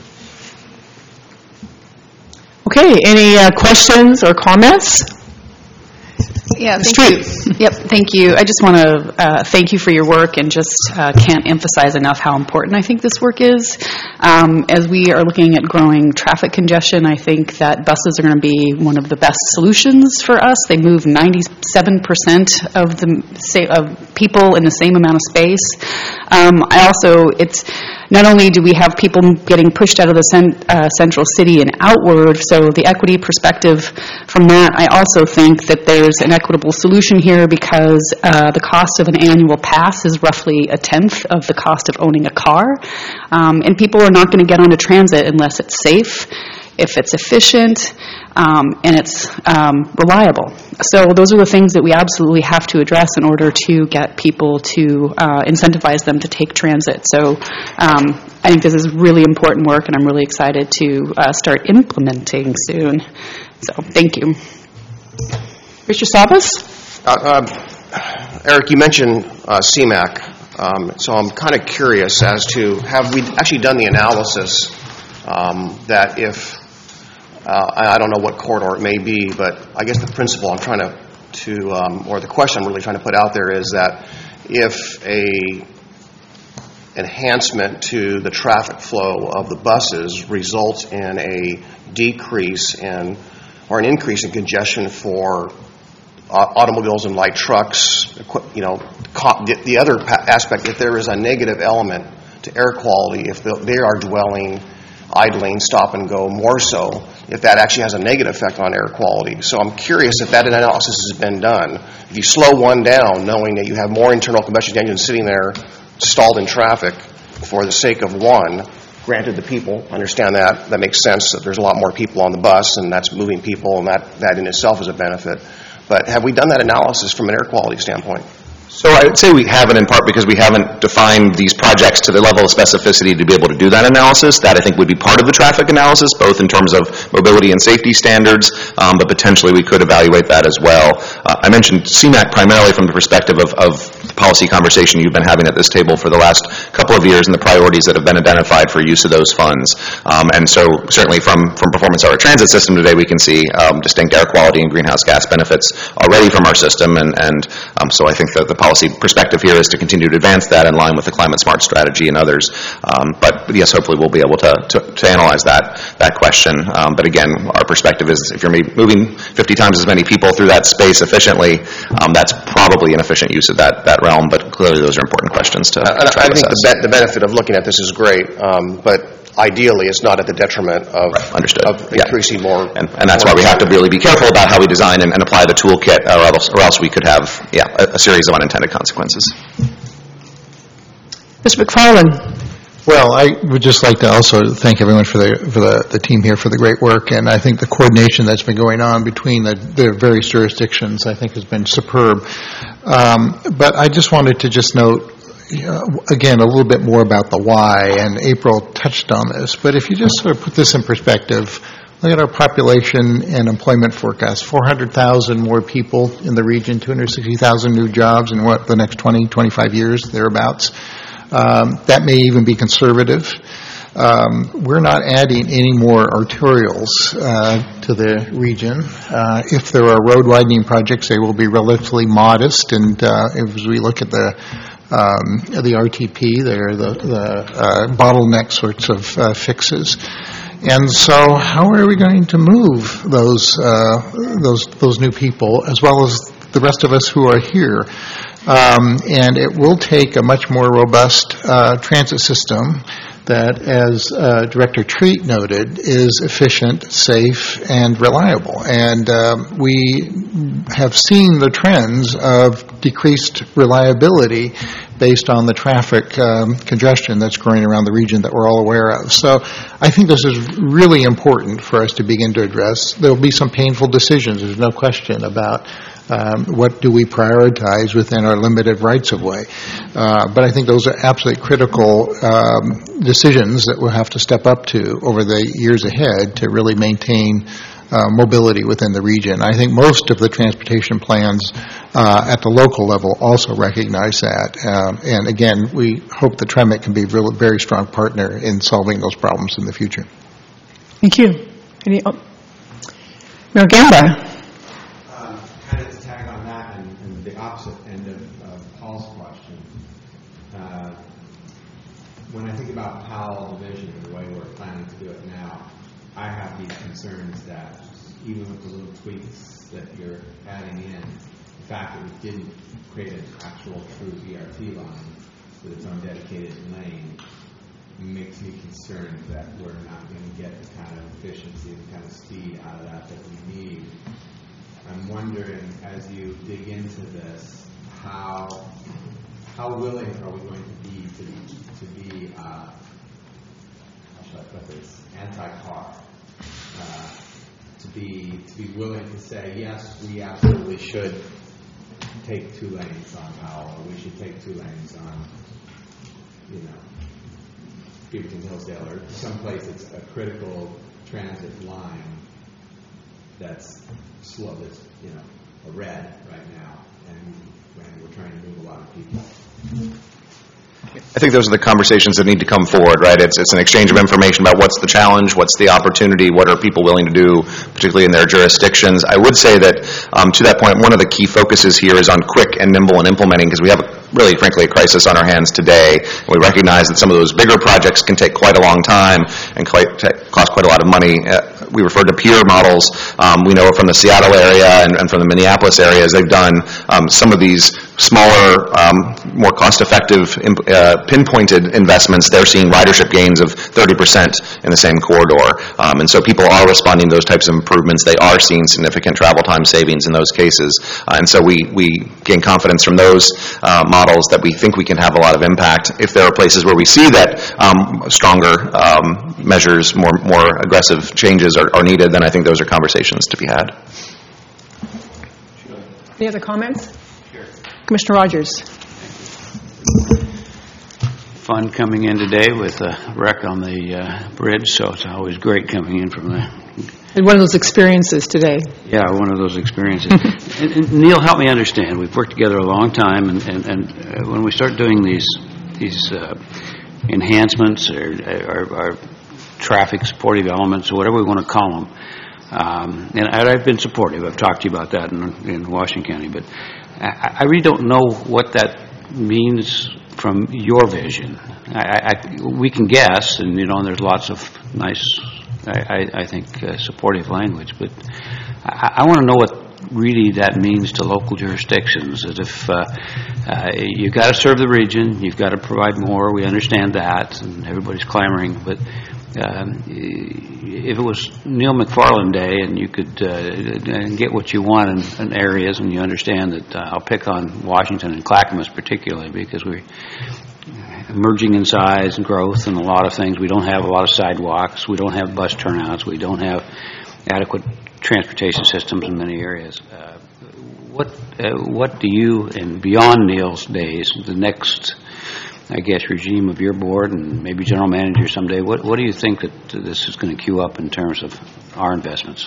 Okay, any uh, questions or comments?
Yeah, thank you. Yep, thank you. I just want to uh, thank you for your work, and just uh, can't emphasize enough how important I think this work is. Um, as we are looking at growing traffic congestion, I think that buses are going to be one of the best solutions for us. They move ninety-seven percent of the say, of people in the same amount of space. Um, I also, it's not only do we have people getting pushed out of the cent, uh, central city and outward, so the equity perspective from that, I also think that there's an equitable solution here because uh, the cost of an annual pass is roughly a tenth of the cost of owning a car. Um, and people are not going to get onto transit unless it's safe, if it's efficient, um, and it's um, reliable. So those are the things that we absolutely have to address in order to get people to uh, incentivize them to take transit. So um, I think this is really important work, and I'm really excited to uh, start implementing soon. So thank you.
Mister Sabas?
Uh, uh, Eric, you mentioned uh, C MAC, um, so I'm kind of curious as to, have we actually done the analysis um, that if, uh, I don't know what corridor it may be, but I guess the principle I'm trying to, to um, or the question I'm really trying to put out there is that if a enhancement to the traffic flow of the buses results in a decrease in, or an increase in congestion for automobiles and light trucks, you know, the other aspect, if there is a negative element to air quality, if they are dwelling idling, stop and go more so, if that actually has a negative effect on air quality. So I'm curious if that analysis has been done. If you slow one down, knowing that you have more internal combustion engines sitting there stalled in traffic for the sake of one, granted the people, understand that, that makes sense, that there's a lot more people on the bus, and that's moving people, and that, that in itself is a benefit. But have we done that analysis from an air quality standpoint?
So I would say we haven't, in part because we haven't defined these projects to the level of specificity to be able to do that analysis. That, I think, would be part of the traffic analysis, both in terms of mobility and safety standards, um, but potentially we could evaluate that as well. Uh, I mentioned C MAC primarily from the perspective of, of the policy conversation you've been having at this table for the last couple of years and the priorities that have been identified for use of those funds. Um, and so certainly from, from performance of our transit system today, we can see um, distinct air quality and greenhouse gas benefits already from our system, and, and um, so I think that the policy perspective here is to continue to advance that in line with the climate smart strategy and others. Um, but yes, hopefully we'll be able to, to, to analyze that, that question. Um, but again, our perspective is if you're moving fifty times as many people through that space efficiently, um, that's probably an efficient use of that, that realm, but clearly those are important questions to,
uh,
to try
I
to
think
assess.
the, be- the benefit of looking at this is great, um, but ideally it's not at the detriment of,
right. Understood.
of
yeah.
increasing more.
And, and that's why we have to really be careful about how we design and, and apply the toolkit, or else, or else we could have yeah, a, a series of unintended consequences.
Mister McFarland.
Well, I would just like to also thank everyone for the for the, the team here for the great work, and I think the coordination that's been going on between the, the various jurisdictions, I think, has been superb. Um, but I just wanted to just note, Uh, again, a little bit more about the why, and April touched on this, but if you just sort of put this in perspective, look at our population and employment forecast, four hundred thousand more people in the region, two hundred sixty thousand new jobs in what, the next twenty, twenty-five years, thereabouts. Um, that may even be conservative. Um, we're not adding any more arterials uh, to the region. Uh, if there are road widening projects, they will be relatively modest, and uh, as we look at the Um, the R T P, they're the, the uh, bottleneck sorts of uh, fixes. And so how are we going to move those, uh, those, those new people, as well as the rest of us who are here? Um, and it will take a much more robust uh, transit system that, as uh, Director Treat noted, is efficient, safe, and reliable. And um, we have seen the trends of decreased reliability based on the traffic um, congestion that's growing around the region that we're all aware of. So I think this is really important for us to begin to address. There will be some painful decisions, there's no question about Um, what do we prioritize within our limited rights-of-way. Uh, but I think those are absolutely critical um, decisions that we'll have to step up to over the years ahead to really maintain uh, mobility within the region. I think most of the transportation plans uh, at the local level also recognize that. Um, and again, we hope that TriMet can be a really, very strong partner in solving those problems in the future.
Thank you. Any, oh. Mayor Gamba.
Kind of to tag on that and, and the opposite end of uh, Paul's question. Uh, when I think about Powell Division and the way we're planning to do it now, I have these concerns that even with the little tweaks that you're adding in, the fact that we didn't create an actual true B R T line with its own dedicated lane makes me concerned that we're not going to get the kind of efficiency, the kind of speed out of that that we need. I'm wondering, as you dig into this, how how willing are we going to be to be, to be uh, how should I put this, anti-car, uh, to be to be willing to say, yes, we absolutely should take two lanes on Powell, or we should take two lanes on, you know, Beaverton Hillsdale, or someplace that's a critical transit line that's slow, that's, you know, a red right now, and, and we're trying to move a lot of people.
I think those are the conversations that need to come forward, right? It's it's an exchange of information about what's the challenge, what's the opportunity, what are people willing to do, particularly in their jurisdictions. I would say that, um, to that point, one of the key focuses here is on quick and nimble and implementing, because we have, a, really, frankly, a crisis on our hands today. We recognize that some of those bigger projects can take quite a long time and quite, cost quite a lot of money. Uh, we refer to peer models. Um, we know from the Seattle area and, and from the Minneapolis areas, they've done um, some of these smaller, um, more cost-effective, imp- uh, pinpointed investments, they're seeing ridership gains of thirty percent in the same corridor. Um, and so people are responding to those types of improvements. They are seeing significant travel time savings in those cases. Uh, and so we, we gain confidence from those uh, models that we think we can have a lot of impact. If there are places where we see that um, stronger um, measures, more, more aggressive changes are, are needed, then I think those are conversations to be had.
Any other comments? Commissioner Rogers.
Fun coming in today with a wreck on the uh, bridge, so it's always great coming in from the...
And one of those experiences today.
Yeah, one of those experiences. and, and Neil, help me understand. We've worked together a long time, and, and, and uh, when we start doing these these uh, enhancements or, or, or traffic supportive elements, or whatever we want to call them, um, and I've been supportive. I've talked to you about that in, in Washington County, but I, I really don't know what that means from your vision. I, I, we can guess, and you know, and there's lots of nice, I, I, I think, uh, supportive language, but I, I want to know what really that means to local jurisdictions. That if uh, uh, you've got to serve the region, you've got to provide more. We understand that, and everybody's clamoring, but Um, if it was Neil McFarland Day and you could uh, get what you want in, in areas, and you understand that uh, I'll pick on Washington and Clackamas particularly because we're emerging in size and growth and a lot of things. We don't have a lot of sidewalks. We don't have bus turnouts. We don't have adequate transportation systems in many areas. Uh, what uh, what do you, and beyond Neil's days, the next I guess, regime of your board and maybe general manager someday, what, what do you think that this is going to queue up in terms of our investments?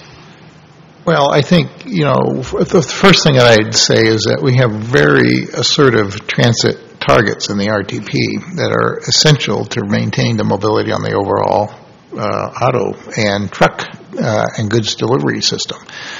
Well, I think, you know, the first thing that I'd say is that we have very assertive transit targets in the R T P that are essential to maintain the mobility on the overall uh, auto and truck uh, and goods delivery system.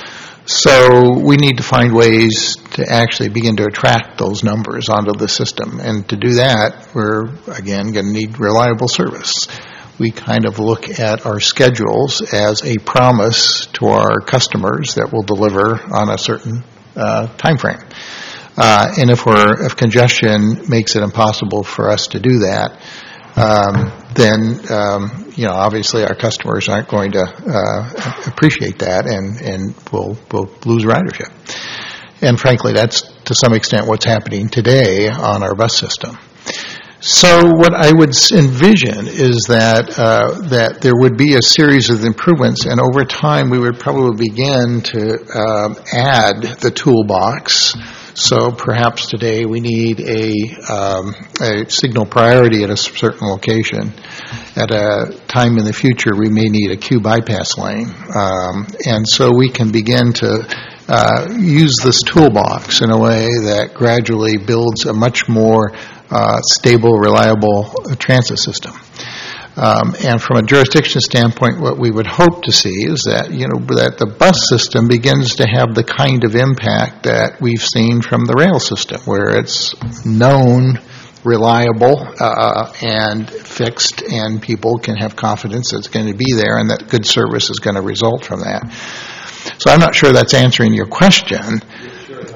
So we need to find ways to actually begin to attract those numbers onto the system. And to do that, we're, again, going to need reliable service. We kind of look at our schedules as a promise to our customers that we'll deliver on a certain uh, time frame. Uh, and if we're, if congestion makes it impossible for us to do that, um, then, um, you know, obviously our customers aren't going to uh, appreciate that, and, and we'll, we'll lose ridership. And frankly, that's to some extent what's happening today on our bus system. So what I would envision is that uh, that there would be a series of improvements, and over time we would probably begin to uh, add the toolbox. So perhaps today we need a, um, a signal priority at a certain location. At a time in the future, we may need a queue bypass lane. Um, and so we can begin to uh, use this toolbox in a way that gradually builds a much more uh, stable, reliable uh, transit system. Um, and from a jurisdiction standpoint, what we would hope to see is that, you know, that the bus system begins to have the kind of impact that we've seen from the rail system, where it's known, reliable, uh, and fixed, and people can have confidence that it's going to be there and that good service is going to result from that. So I'm not sure that's answering your question.
Sure.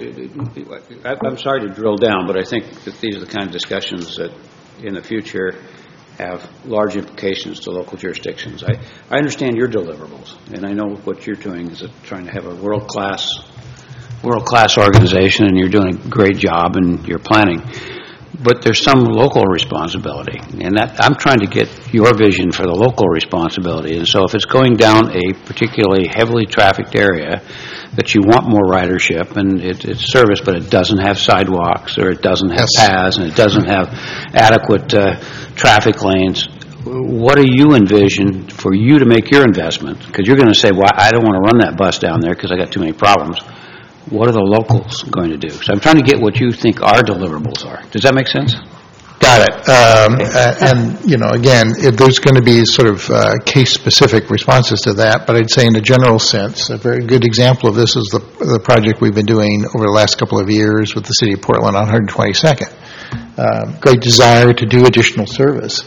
I'm sorry to drill down, but I think that these are the kind of discussions that in the future have large implications to local jurisdictions. I, I understand your deliverables, and I know what you're doing is trying to have a world-class world-class organization, and you're doing a great job in your planning. But there's some local responsibility, and that I'm trying to get your vision for the local responsibility. And so if it's going down a particularly heavily trafficked area that you want more ridership and it, it's service, but it doesn't have sidewalks or it doesn't have yes. paths and it doesn't have adequate uh, traffic lanes, what do you envision for you to make your investment? Because you're going to say, well, I don't want to run that bus down there because I got too many problems. What are the locals going to do? So I'm trying to get what you think our deliverables are. Does that make sense?
Got it. Um, uh, and, you know, again, if there's going to be sort of uh, case-specific responses to that, but I'd say in a general sense, a very good example of this is the, the project we've been doing over the last couple of years with the City of Portland on one hundred twenty-second. Uh, great desire to do additional service.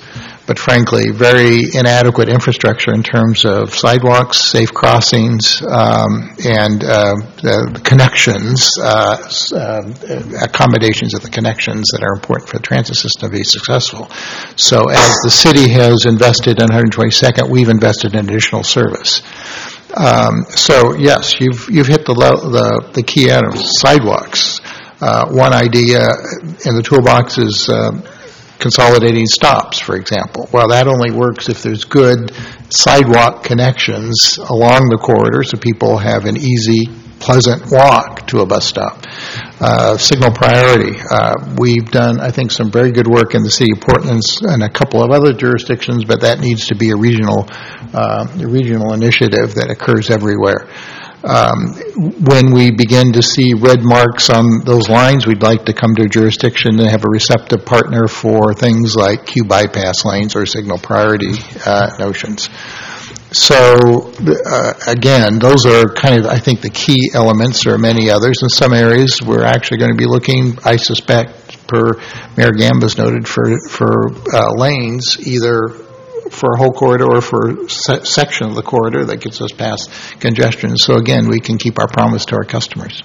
but frankly, very inadequate infrastructure in terms of sidewalks, safe crossings, um, and uh, the connections, uh, uh, accommodations of the connections that are important for the transit system to be successful. So as the city has invested in one hundred twenty-second, we've invested in additional service. Um, so yes, you've you've hit the lo- the, the key items. Sidewalks. Uh, one idea in the toolbox is uh, consolidating stops, for example. Well, that only works if there's good sidewalk connections along the corridor, so people have an easy, pleasant walk to a bus stop. Uh, signal priority. Uh, we've done, I think, some very good work in the city of Portland and a couple of other jurisdictions, but that needs to be a regional, uh, a regional initiative that occurs everywhere. Um, when we begin to see red marks on those lines, we'd like to come to a jurisdiction and have a receptive partner for things like queue bypass lanes or signal priority uh, notions. So, uh, again, those are kind of, I think, the key elements. There are many others. In some areas, we're actually going to be looking, I suspect, per Mayor Gamba's noted, for, for uh, lanes, either for a whole corridor or for a se- section of the corridor that gets us past congestion. So, again, we can keep our promise to our customers.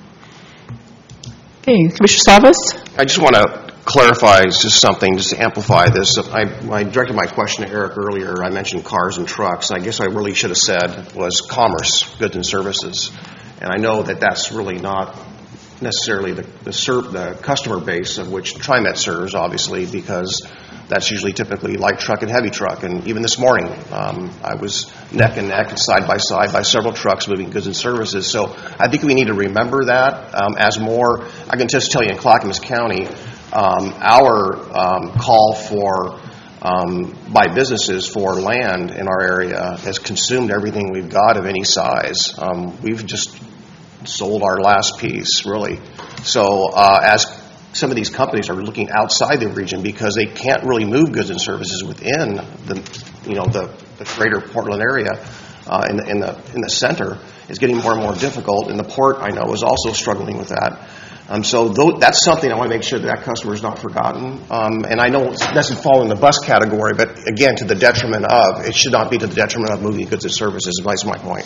Okay, Commissioner Savas?
I just want to clarify just something, just to amplify this. I, I directed my question to Eric earlier. I mentioned cars and trucks. I guess I really should have said was commerce, goods and services. And I know that that's really not necessarily the the, ser- the customer base of which TriMet serves, obviously, because that's usually typically light truck and heavy truck. And even this morning, um, I was neck and neck and side by side by several trucks moving goods and services. So I think we need to remember that um, as more. I can just tell you in Clackamas County, um, our um, call for um, by businesses for land in our area has consumed everything we've got of any size. Um, we've just sold our last piece, really. So uh, as some of these companies are looking outside the region because they can't really move goods and services within the, you know, the, the greater Portland area uh, in the in the in the center. It's getting more and more difficult, and the port, I know, is also struggling with that. Um, so th- that's something I want to make sure that that customer is not forgotten. Um, and I know it doesn't fall in the bus category, but again, to the detriment of, it should not be to the detriment of moving goods and services. That's my point.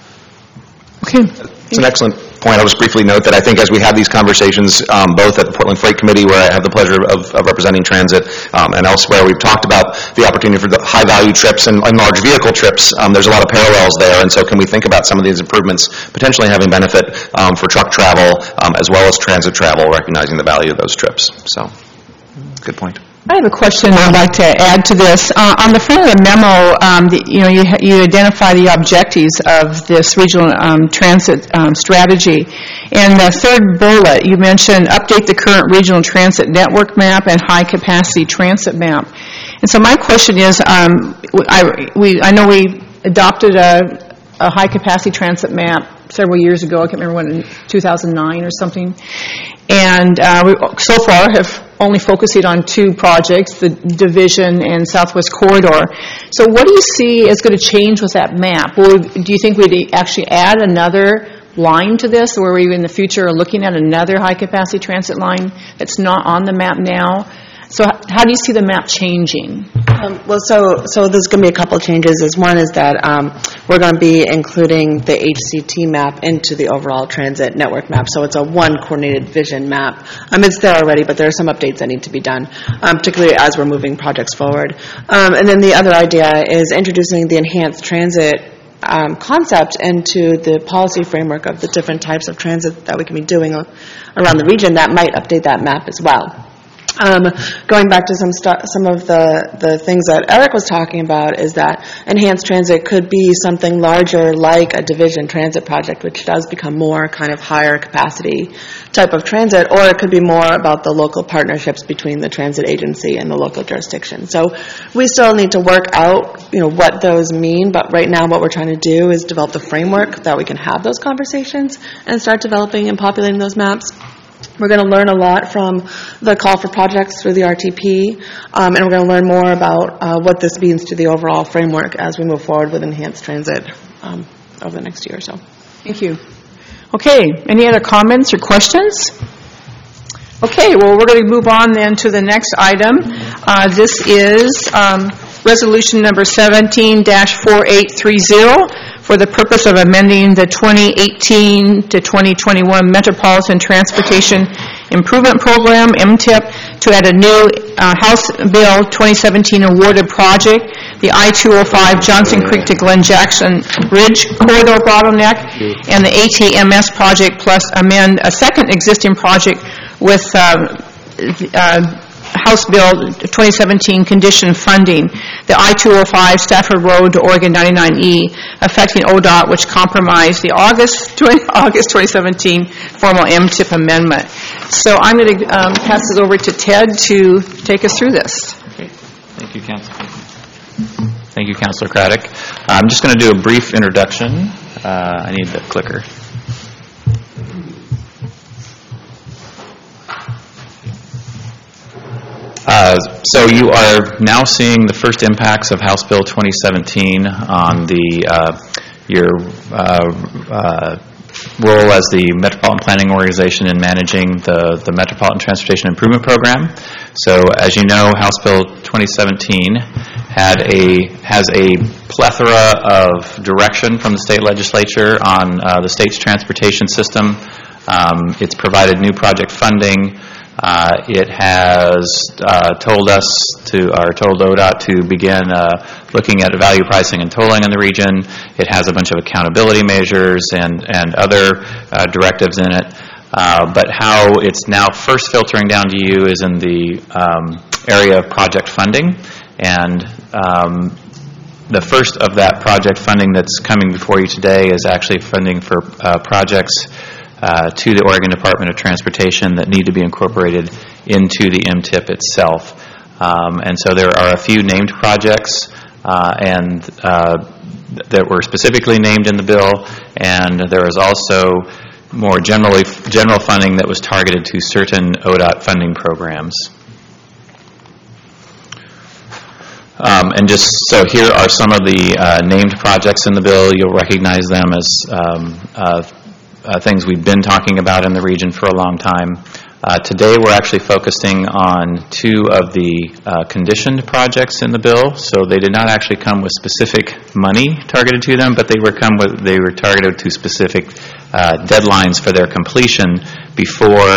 Okay.
It's an excellent point. I'll just briefly note that I think as we have these conversations, um, both at the Portland Freight Committee, where I have the pleasure of, of representing transit, um, and elsewhere, we've talked about the opportunity for the high-value trips and, and large vehicle trips. Um, there's a lot of parallels there, and so can we think about some of these improvements potentially having benefit um, for truck travel um, as well as transit travel, recognizing the value of those trips. So, good point.
I have a question I'd like to add to this. Uh, on the front of the memo, um, the, you know, you, ha- you identify the objectives of this regional um, transit um, strategy. And the third bullet, you mentioned update the current regional transit network map and high-capacity transit map. And so my question is, um, I, we, I know we adopted a, a high-capacity transit map several years ago. I can't remember when, in two thousand nine or something. And uh, we so far have only focusing on two projects, the Division and Southwest Corridor. So what do you see is going to change with that map? Well, do you think we'd actually add another line to this, or are we in the future are looking at another high-capacity transit line that's not on the map now? So how do you see the map changing?
Um, well, so so there's going to be a couple of changes. Is one is that um, we're going to be including the H C T map into the overall transit network map. So it's a one coordinated vision map. Um, it's there already, but there are some updates that need to be done, um, particularly as we're moving projects forward. Um, and then the other idea is introducing the enhanced transit Um, concept into the policy framework of the different types of transit that we can be doing around the region that might update that map as well. Um, going back to some stu- some of the, the things that Eric was talking about is that enhanced transit could be something larger like a division transit project, which does become more kind of higher capacity type of transit, or it could be more about the local partnerships between the transit agency and the local jurisdiction. So we still need to work out, you know, what those mean, but right now what we're trying to do is develop the framework that we can have those conversations and start developing and populating those maps. We're going to learn a lot from the call for projects through the R T P, um, and we're going to learn more about uh, what this means to the overall framework as we move forward with enhanced transit um, over the next year or so.
Thank you. Okay, any other comments or questions? Okay, well, we're going to move on then to the next item. Uh, This is um, Resolution Number seventeen dash four eight three zero for the purpose of amending the twenty eighteen to twenty twenty-one Metropolitan Transportation Improvement Program, M T I P, to add a new uh, House Bill twenty seventeen awarded project, the I two oh five Johnson Creek to Glen Jackson Bridge Corridor Bottleneck, and the A T M S project, plus amend a second existing project with uh, uh, House Bill twenty seventeen condition funding, the I two oh five Stafford Road to Oregon ninety-nine E, affecting O D O T, which compromised the August twenty seventeen formal M T I P amendment. So I'm going to um, pass it over to Ted to take us through this.
Okay. Thank you, Councilor. Thank you, Councilor Craddock. I'm just going to do a brief introduction. Uh, I need the clicker. Uh, so you are now seeing the first impacts of House Bill twenty seventeen on the uh, your uh, uh, role as the Metropolitan Planning Organization in managing the, the Metropolitan Transportation Improvement Program. So as you know, House Bill twenty seventeen had a has a plethora of direction from the state legislature on uh, the state's transportation system. Um, it's provided new project funding. Uh, it has uh, told us to, or told O D O T to begin uh, looking at value pricing and tolling in the region. It has a bunch of accountability measures and, and other uh, directives in it. Uh, but how it's now first filtering down to you is in the um, area of project funding. And um, the first of that project funding that's coming before you today is actually funding for uh, projects Uh, to the Oregon Department of Transportation that need to be incorporated into the M T I P itself. Um, and so there are a few named projects uh, and uh, that were specifically named in the bill, and there is also more generally general funding that was targeted to certain O D O T funding programs. Um, and just so here are some of the uh, named projects in the bill. You'll recognize them as um, uh, Uh, things we've been talking about in the region for a long time. Uh, today we're actually focusing on two of the uh, conditioned projects in the bill. So they did not actually come with specific money targeted to them, but they were come with they were targeted to specific uh, deadlines for their completion before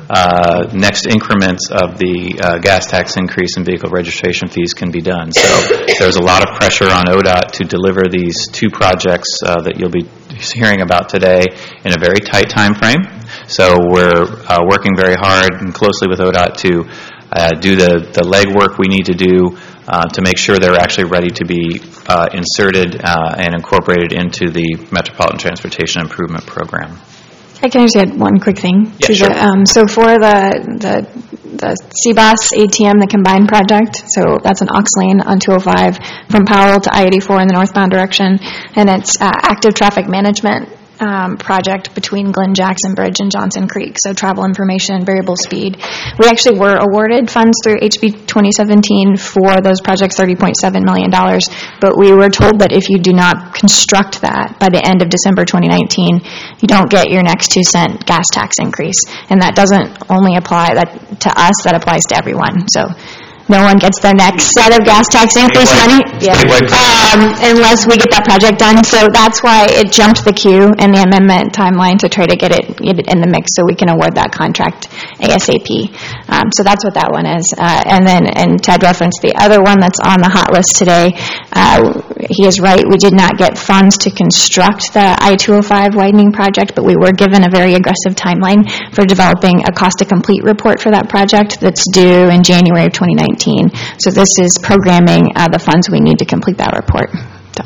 uh, next increments of the uh, gas tax increase and vehicle registration fees can be done. So there's a lot of pressure on O D O T to deliver these two projects uh, that you'll be hearing about today in a very tight time frame. So we're uh, working very hard and closely with O D O T to uh, do the, the legwork we need to do uh, to make sure they're actually ready to be uh, inserted uh, and incorporated into the Metropolitan Transportation Improvement Program.
I can just add one quick thing.
Yeah,
to
sure.
the, um, so for the the the C B O S A T M, the combined project, so that's an aux lane on two oh five from Powell to I eighty-four in the northbound direction, and it's uh, active traffic management um, project between Glen Jackson Bridge and Johnson Creek, so travel information, variable speed. We actually were awarded funds through H B twenty seventeen for those projects, thirty point seven million dollars, but we were told that if you do not construct that by the end of December twenty nineteen, you don't get your next two cent gas tax increase. And that doesn't only apply that to us, that applies to everyone. So no one gets their next set of gas tax increase money yeah. um, unless we get that project done. So that's why it jumped the queue and the amendment timeline to try to get it, get it in the mix so we can award that contract ASAP. Um, so that's what that one is. Uh, and then, and Ted referenced the other one that's on the hot list today. Uh, he is right. We did not get funds to construct the I two oh five widening project, but we were given a very aggressive timeline for developing a cost-to-complete report for that project that's due in January of twenty nineteen. So this is programming uh, the funds we need to complete that report. So.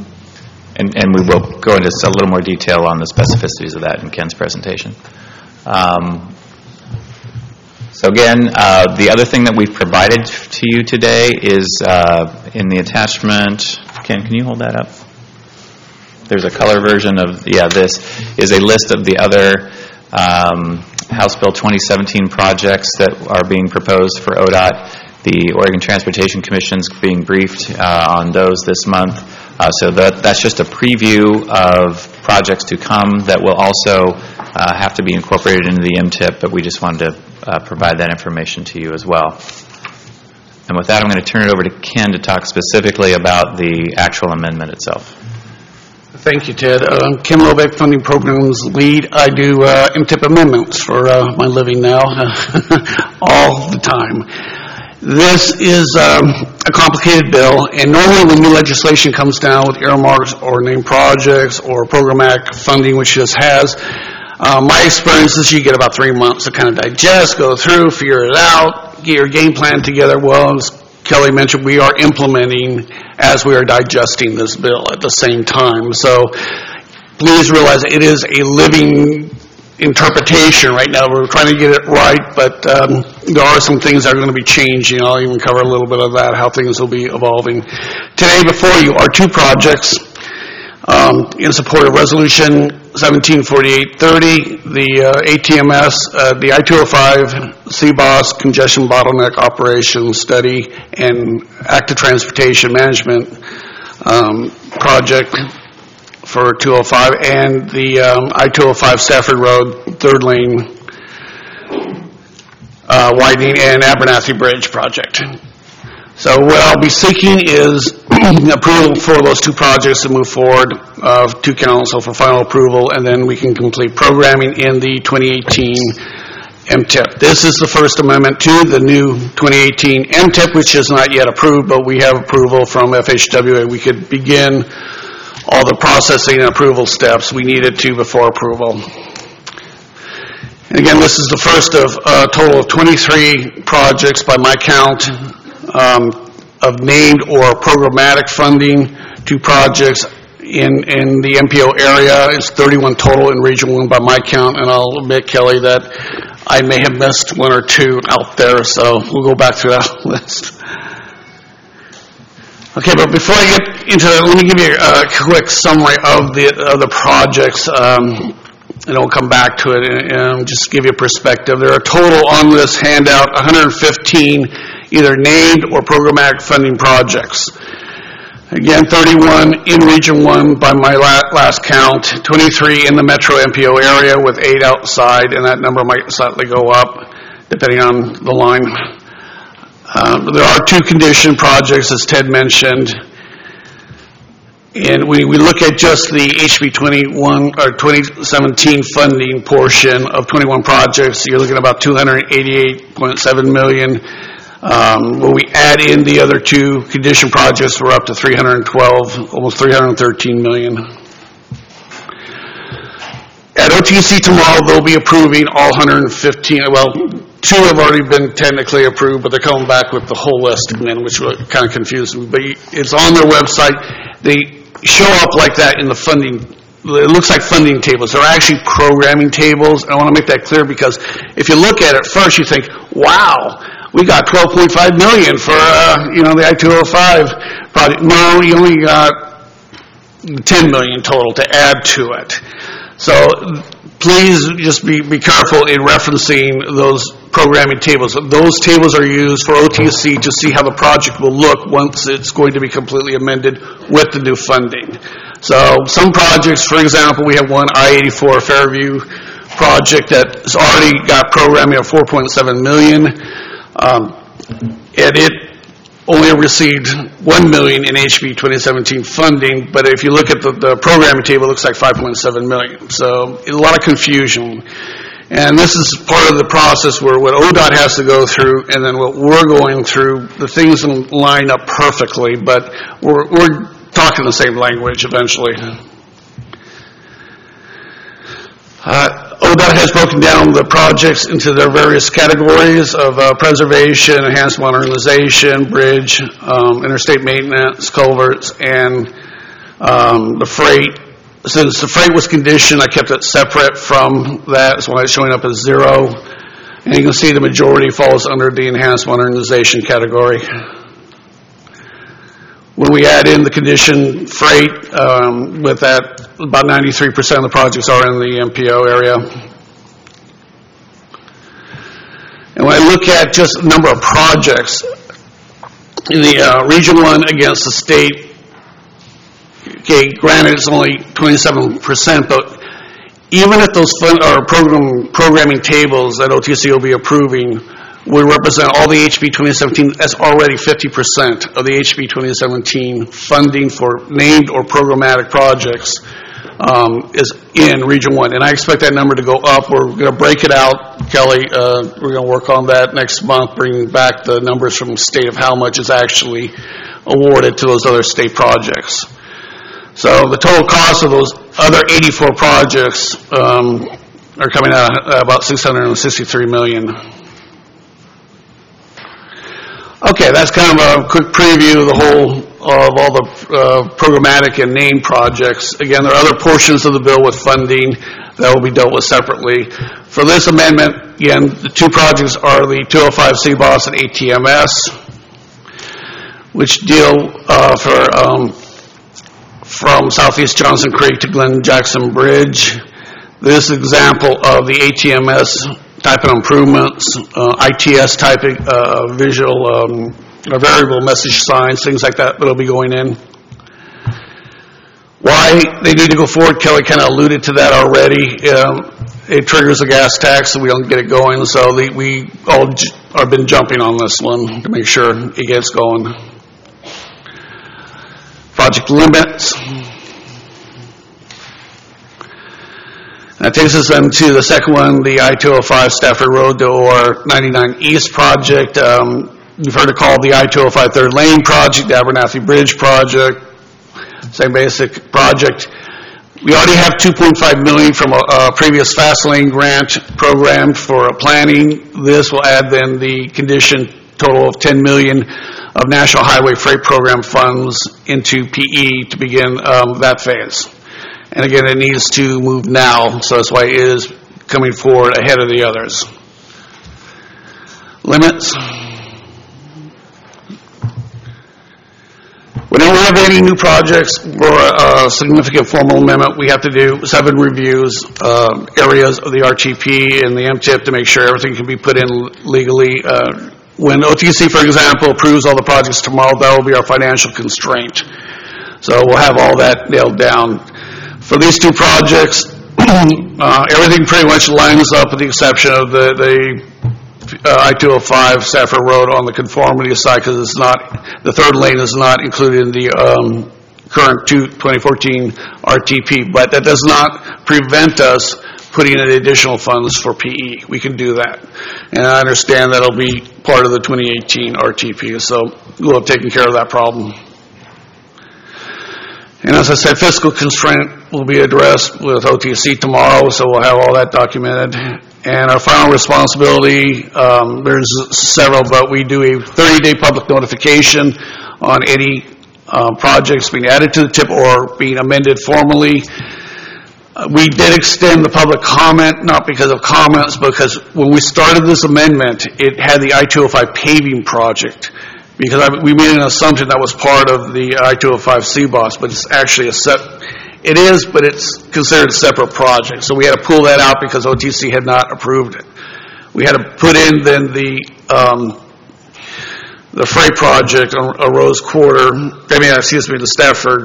And, and we will go into a little more detail on the specificities of that in Ken's presentation. Um, so again, uh, the other thing that we've provided to you today is uh, in the attachment. Ken, can you hold that up? There's a color version of, yeah, this is a list of the other um, House Bill twenty seventeen projects that are being proposed for O D O T. The Oregon Transportation Commission's being briefed uh, on those this month. Uh, so that, that's just a preview of projects to come that will also uh, have to be incorporated into the M T I P, but we just wanted to uh, provide that information to you as well. And with that, I'm going to turn it over to Ken to talk specifically about the actual amendment itself.
Thank you, Ted. Uh, Ken Lobeck, Funding Programs Lead. I do uh, M T I P amendments for uh, my living now, all the time. This is um, a complicated bill, and normally when new legislation comes down with earmarks or named projects or programmatic funding, which this has, uh, my experience is you get about three months to kind of digest, go through, figure it out, get your game plan together. Well, as Kelly mentioned, we are implementing as we are digesting this bill at the same time. So please realize it is a living interpretation right now. We're trying to get it right, but um, there are some things that are going to be changing. I'll even cover a little bit of that, how things will be evolving. Today before you are two projects um, in support of Resolution seventeen forty-eight thirty, the uh, A T M S, uh, the I two oh five C B O S Congestion Bottleneck Operations Study and Active Transportation Management um, Project for two oh five, and the um, I two oh five Stafford Road third lane uh, widening and Abernathy Bridge project. So what I'll be seeking is approval for those two projects to move forward uh, to council for final approval, and then we can complete programming in the twenty eighteen M T I P. This is the first amendment to the new twenty eighteen M T I P, which is not yet approved, but we have approval from F H W A. We could begin all the processing and approval steps we needed to before approval. And again, this is the first of a total of twenty-three projects by my count um, of named or programmatic funding to projects in, in the M P O area. It's thirty-one total in Region one by my count, and I'll admit, Kelly, that I may have missed one or two out there, so we'll go back through that list. Okay, but before I get into that, let me give you a quick summary of the of the projects, um, and I'll come back to it and, and just give you a perspective. There are a total on this handout one hundred fifteen either named or programmatic funding projects. Again, thirty-one in Region one by my last count, twenty-three in the Metro M P O area with eight outside, and that number might slightly go up depending on the line. Um, there are two condition projects, as Ted mentioned, and we, we look at just the H B twenty-one or twenty seventeen funding portion of twenty-one projects. You're looking at about two hundred eighty-eight point seven million dollars. Um, when we add in the other two condition projects, we're up to three hundred twelve, almost three hundred thirteen million dollars. At O T C tomorrow, they'll be approving all one hundred fifteen, well, two have already been technically approved, but they're coming back with the whole list again, which kind of confused me. But it's on their website. They show up like that in the funding. It looks like funding tables. They're actually programming tables. I want to make that clear because if you look at it first, you think, wow, we got twelve point five million dollars for, uh, you know, the I two oh five project. No, you only got ten million dollars total to add to it. So please just be, be careful in referencing those programming tables. Those tables are used for O T C to see how the project will look once it's going to be completely amended with the new funding. So some projects, for example, we have one I eighty-four Fairview project that's already got programming of four point seven million dollars. Um, and it only received one million dollars in H B twenty seventeen funding, but if you look at the, the programming table, it looks like five point seven million dollars. So a lot of confusion. And this is part of the process where what O D O T has to go through and then what we're going through, the things line up perfectly, but we're, we're talking the same language eventually. Uh, O D O T has broken down the projects into their various categories of uh, preservation, enhanced modernization, bridge, um, interstate maintenance, culverts, and um, the freight. Since the freight was conditioned, I kept it separate from that. That's why it's showing up as zero. And you can see the majority falls under the enhanced modernization category. When we add in the condition freight, um, with that, about ninety-three percent of the projects are in the M P O area. And when I look at just the number of projects in the uh, Region one against the state, okay, granted it's only twenty-seven percent, but even if those fun, or program, programming tables that O T C will be approving would represent all the H B twenty seventeen, that's already fifty percent of the H B twenty seventeen funding for named or programmatic projects um, is in Region one. And I expect that number to go up. We're going to break it out, Kelly. Uh, we're going to work on that next month, bringing back the numbers from the state of how much is actually awarded to those other state projects. So the total cost of those other eighty-four projects um, are coming out at about six hundred sixty-three million dollars. Okay, that's kind of a quick preview of the whole of all the uh, programmatic and named projects. Again, there are other portions of the bill with funding that will be dealt with separately. For this amendment, again, the two projects are the two oh five C B O S and A T M S, which deal uh, for um, from Southeast Johnson Creek to Glen Jackson Bridge. This example of the A T M S type of improvements, uh, I T S type of uh, visual, um, variable message signs, things like that that'll be going in. Why they need to go forward, Kelly kind of alluded to that already. Um, it triggers a gas tax, so we don't get it going. So the, we all j- have been jumping on this one to make sure it gets going. Project limits. That takes us then to the second one, the I two oh five Stafford Road to O R ninety-nine East project. Um, you've heard it called the I two oh five Third Lane project, the Abernathy Bridge project, same basic project. We already have two point five million dollars from a, a previous Fast Lane grant program for planning. This will add then the condition total of ten million dollars of National Highway Freight Program funds into P E to begin um, that phase. And again, it needs to move now, so that's why it is coming forward ahead of the others. Limits. Whenever we have any new projects or a significant formal amendment, we have to do seven reviews, uh, areas of the R T P and the M T I P to make sure everything can be put in legally. Uh, when O T C, for example, approves all the projects tomorrow, that will be our financial constraint. So we'll have all that nailed down. For these two projects, uh, everything pretty much lines up with the exception of the, the uh, I two oh five Stafford Road on the conformity side, because it's not, the third lane is not included in the um, current twenty fourteen R T P, but that does not prevent us putting in additional funds for P E. We can do that. And I understand that'll be part of the twenty eighteen R T P, so we'll have taken care of that problem. And as I said, fiscal constraint will be addressed with O T C tomorrow, so we'll have all that documented. And our final responsibility, um, there's several, but we do a thirty-day public notification on any uh, projects being added to the T I P or being amended formally. Uh, we did extend the public comment, not because of comments, because when we started this amendment, it had the I two oh five paving project. Because I, we made an assumption that was part of the I two oh five C B O S, but it's actually a set, it is, but it's considered a separate project. So we had to pull that out because O T C had not approved it. We had to put in then the um, the freight project on a Rose Quarter, I mean, excuse me, the Stafford.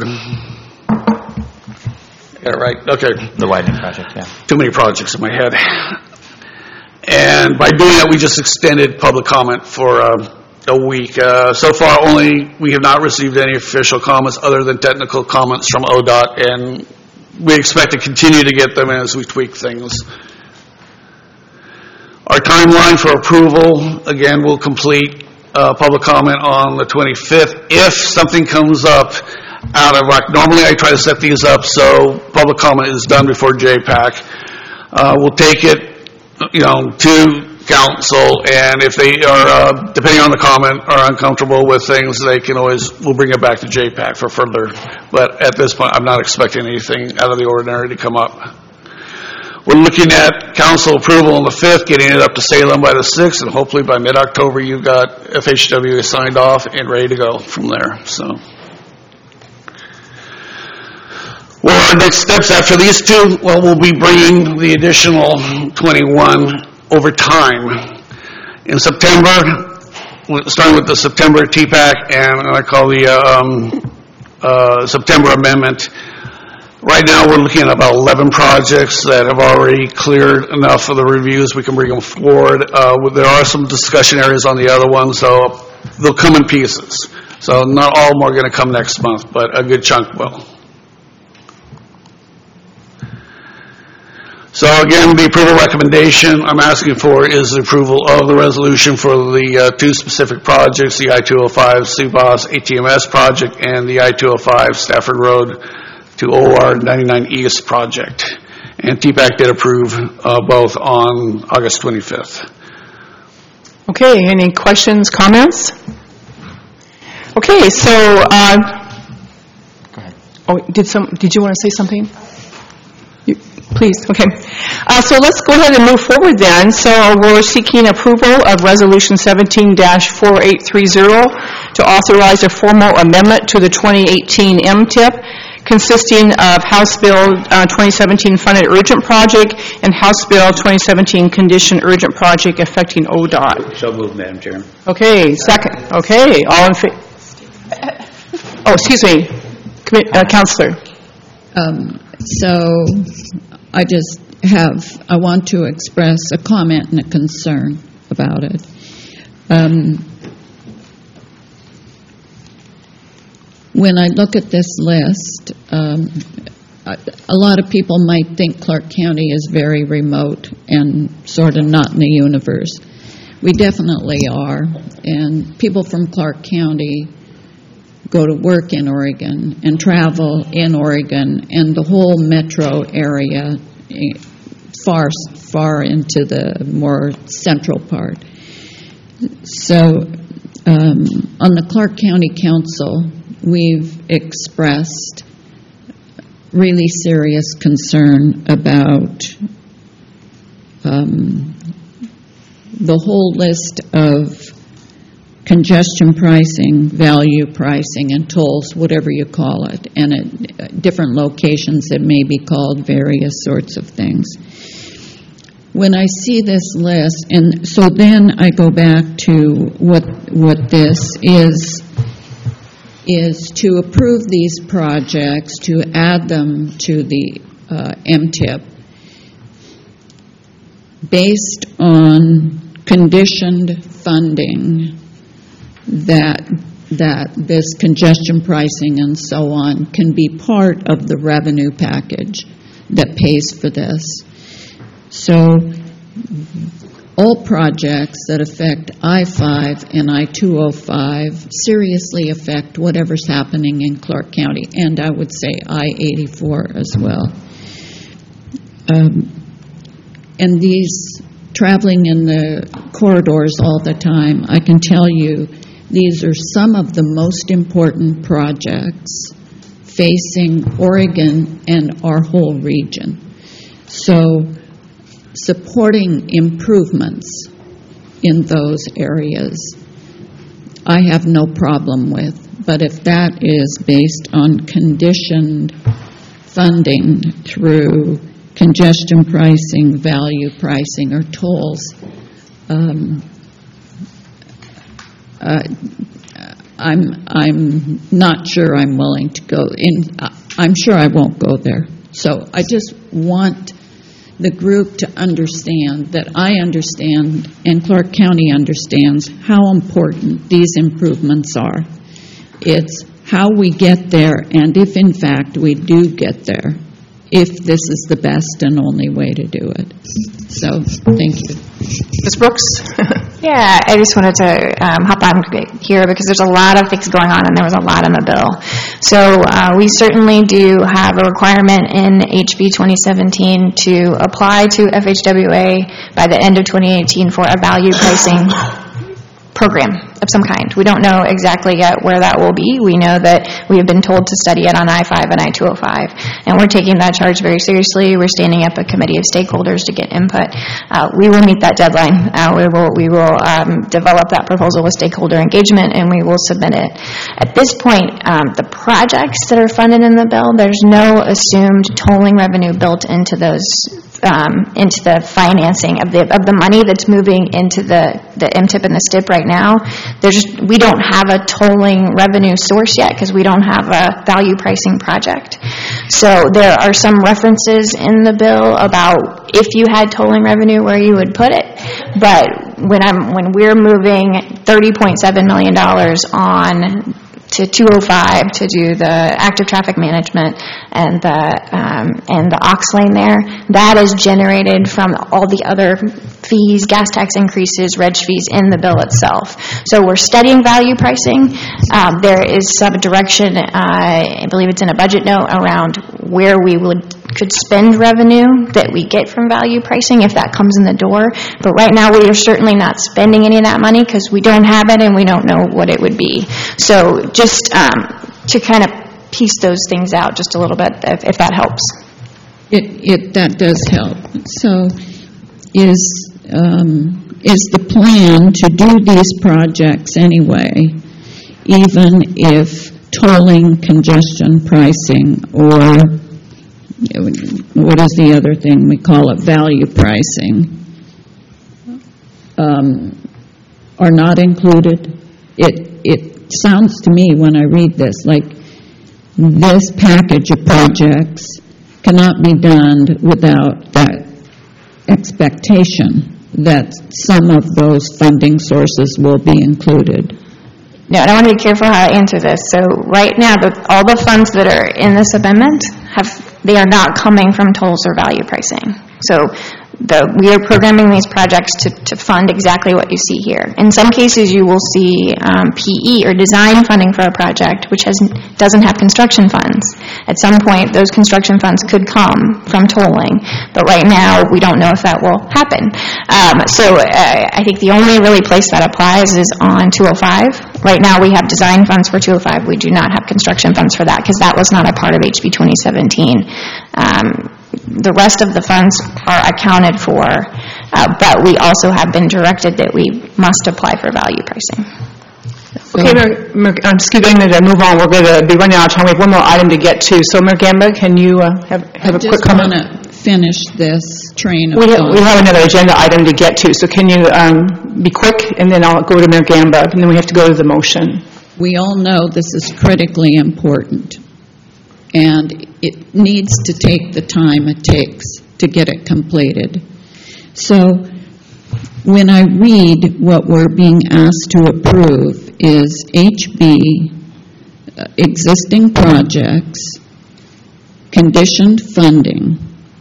Got it right? Okay.
The widening project, yeah.
Too many projects in my head. And by doing that, we just extended public comment for uh, a week. Uh, so far, only we have not received any official comments other than technical comments from O D O T, and we expect to continue to get them as we tweak things. Our timeline for approval, again, will complete uh, public comment on the twenty-fifth. If something comes up out of, like, normally I try to set these up so public comment is done before J PAC. Uh, we'll take it, you know, to council, and if they are, uh, depending on the comment, are uncomfortable with things, they can always, we'll bring it back to J PAC for further. But at this point, I'm not expecting anything out of the ordinary to come up. We're looking at council approval on the fifth, getting it up to Salem by the sixth, and hopefully by mid-October you've got F H W signed off and ready to go from there. So, well, our next steps after these two, well, we'll be bringing the additional twenty-one over time. In September, starting with the September T PAC and what I call the uh, um, uh, September amendment, Right now, we're looking at about eleven projects that have already cleared enough of the reviews. We can bring them forward. Uh, There are some discussion areas on the other ones, so they'll come in pieces. So not all of them are going to come next month, but a good chunk will. So again, the approval recommendation I'm asking for is the approval of the resolution for the uh, two specific projects, the I two oh five C B O S A T M S project and the I two oh five Stafford Road to O R ninety-nine East project. And T PAC did approve uh, both on August twenty-fifth.
Okay, any questions, comments? Okay, so, uh, go ahead. Oh, did some, did you want to say something? You, please, okay. Uh, so let's go ahead and move forward then. So we're seeking approval of Resolution seventeen dash four eight three zero to authorize a formal amendment to the twenty eighteen M T I P consisting of House Bill uh, twenty seventeen Funded Urgent Project and House Bill twenty seventeen Conditioned Urgent Project affecting O D O T.
So moved, Madam Chairman.
Okay, second. Okay, all in favor? Oh, excuse me, Commi- uh, Councilor.
Um, so I just have, I want to express a comment and a concern about it. Um, when I look at this list, um, a, a lot of people might think Clark County is very remote and sort of not in the universe. We definitely are, and people from Clark County go to work in Oregon and travel in Oregon and the whole metro area, far, far into the more central part. So um, on the Clark County Council, we've expressed really serious concern about um, the whole list of congestion pricing, value pricing, and tolls, whatever you call it, and at different locations it may be called various sorts of things. When I see this list, and so then I go back to what what this is, is to approve these projects, to add them to the uh, M T I P based on conditioned funding that that this congestion pricing and so on can be part of the revenue package that pays for this. So all projects that affect I five and I two oh five seriously affect whatever's happening in Clark County, and I would say I eighty-four as well. Um, and these, traveling in the corridors all the time, I can tell you these are some of the most important projects facing Oregon and our whole region. So supporting improvements in those areas, I have no problem with. But if that is based on conditioned funding through congestion pricing, value pricing, or tolls, um, uh, I'm I'm not sure I'm willing to go in. I'm sure I won't go there. So I just want the group to understand that I understand and Clark County understands how important these improvements are. It's how we get there, and if in fact we do get there, if this is the best and only way to do it. So, thank you.
Miz Brooks?
Yeah, I just wanted to um, hop on here because there's a lot of things going on and there was a lot in the bill. So uh, we certainly do have a requirement in H B twenty seventeen to apply to F H W A by the end of twenty eighteen for a value pricing program of some kind. We don't know exactly yet where that will be. We know that we have been told to study it on I five and I two oh five, and we're taking that charge very seriously. We're standing up a committee of stakeholders to get input. Uh, we will meet that deadline. Uh, we will we will um, develop that proposal with stakeholder engagement, and we will submit it. At this point, um, the projects that are funded in the bill, there's no assumed tolling revenue built into those Um, into the financing of the of the money that's moving into the, the M T I P and the S T I P right now. There's just, we don't have a tolling revenue source yet because we don't have a value pricing project. So there are some references in the bill about if you had tolling revenue, where you would put it. But when I'm, when we're moving thirty point seven million dollars on to two oh five to do the active traffic management and the um, and the aux lane there, that is generated from all the other fees, gas tax increases, reg fees in the bill itself. So we're studying value pricing. Um, there is some direction, uh, I believe it's in a budget note, around where we would could spend revenue that we get from value pricing if that comes in the door. But right now we are certainly not spending any of that money because we don't have it and we don't know what it would be. So just um, to kind of piece those things out just a little bit, if, if that helps.
It, it, that does help. So is, um, is the plan to do these projects anyway, even if tolling, congestion pricing, or what is the other thing? We call it value pricing, um, are not included? It, it sounds to me when I read this like this package of projects cannot be done without that expectation that some of those funding sources will be included.
No, and I want to be careful how I answer this. So right now, the, all the funds that are in this amendment, have they are not coming from tolls or value pricing. So the, we are programming these projects to, to fund exactly what you see here. In some cases, you will see um, P E or design funding for a project which has, doesn't have construction funds. At some point, those construction funds could come from tolling, but right now, we don't know if that will happen. Um, so uh, I think the only really place that applies is on two oh five. Right now, we have design funds for two oh five. We do not have construction funds for that because that was not a part of H B twenty seventeen. Um, The rest of the funds are accounted for, uh, but we also have been directed that we must apply for value pricing.
Okay, Mayor, Mayor, um, excuse me, I'm going to move on. We're going to be running out of time. We have one more item to get to. So, Mayor Gamba, can you uh, have, have a quick comment?
I just want to finish this train of
we have,
thought.
we have another agenda item to get to. So can you um, be quick, and then I'll go to Mayor Gamba, and then we have to go to the motion.
We all know this is critically important, and it needs to take the time it takes to get it completed. So when I read what we're being asked to approve is H B, uh, existing projects, conditioned funding.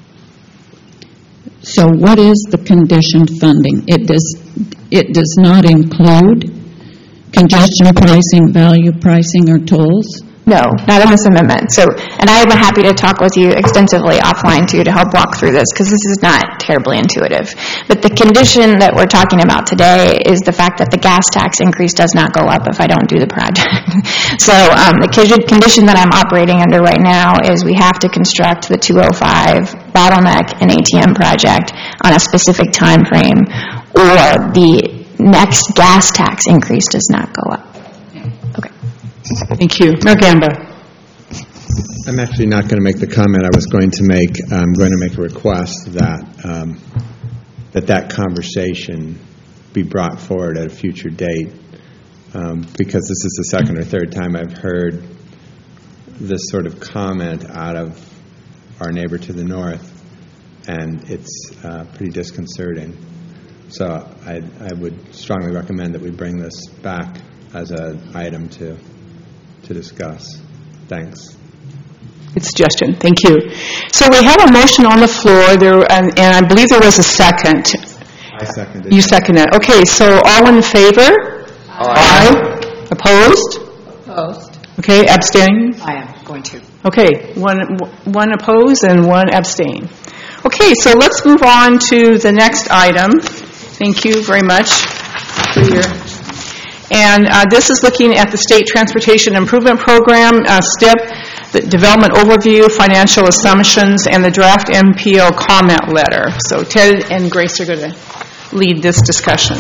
So what is the conditioned funding? It does, it does not include congestion pricing, value pricing, or tolls?
No, not in this amendment. So, and I am happy to talk with you extensively offline too to help walk through this because this is not terribly intuitive. But the condition that we're talking about today is the fact that the gas tax increase does not go up if I don't do the project. So um, the condition that I'm operating under right now is we have to construct the two oh five bottleneck and A T M project on a specific time frame, or the next gas tax increase does not go up. Okay.
Thank you. Mayor Gamba.
I'm actually not going to make the comment I was going to make. I'm going to make a request that um, that that conversation be brought forward at a future date, um, because this is the second or third time I've heard this sort of comment out of our neighbor to the north, and it's uh, pretty disconcerting. So I, I would strongly recommend that we bring this back as an item to to discuss. Thanks.
Good suggestion. Thank you. So we have a motion on the floor, there, and, and I believe there was a second.
I seconded it.
You seconded it. Okay, so all in favor? Aye. Aye. Opposed?
Opposed.
Okay, abstaining?
I am going to.
Okay, one, one opposed and one abstain. Okay, so let's move on to the next item. Thank you very much for your... And uh, this is looking at the State Transportation Improvement Program, uh, S T I P, the Development Overview, Financial Assumptions, and the Draft M P O Comment Letter. So Ted and Grace are going to lead this discussion.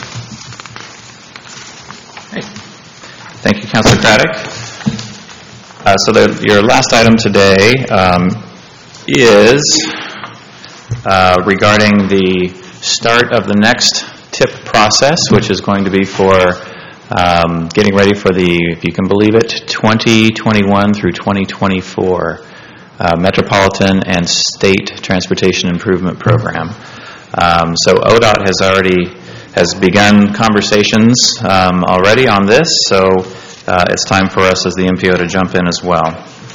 Great. Thank you, Councilor Craddock. Uh, so the, your last item today um, is uh, regarding the start of the next T I P process, which is going to be for Um, getting ready for the, if you can believe it, twenty twenty-one through twenty twenty-four uh, Metropolitan and State Transportation Improvement Program. Um, So O D O T has already, has begun conversations um, already on this, so uh, it's time for us as the M P O to jump in as well.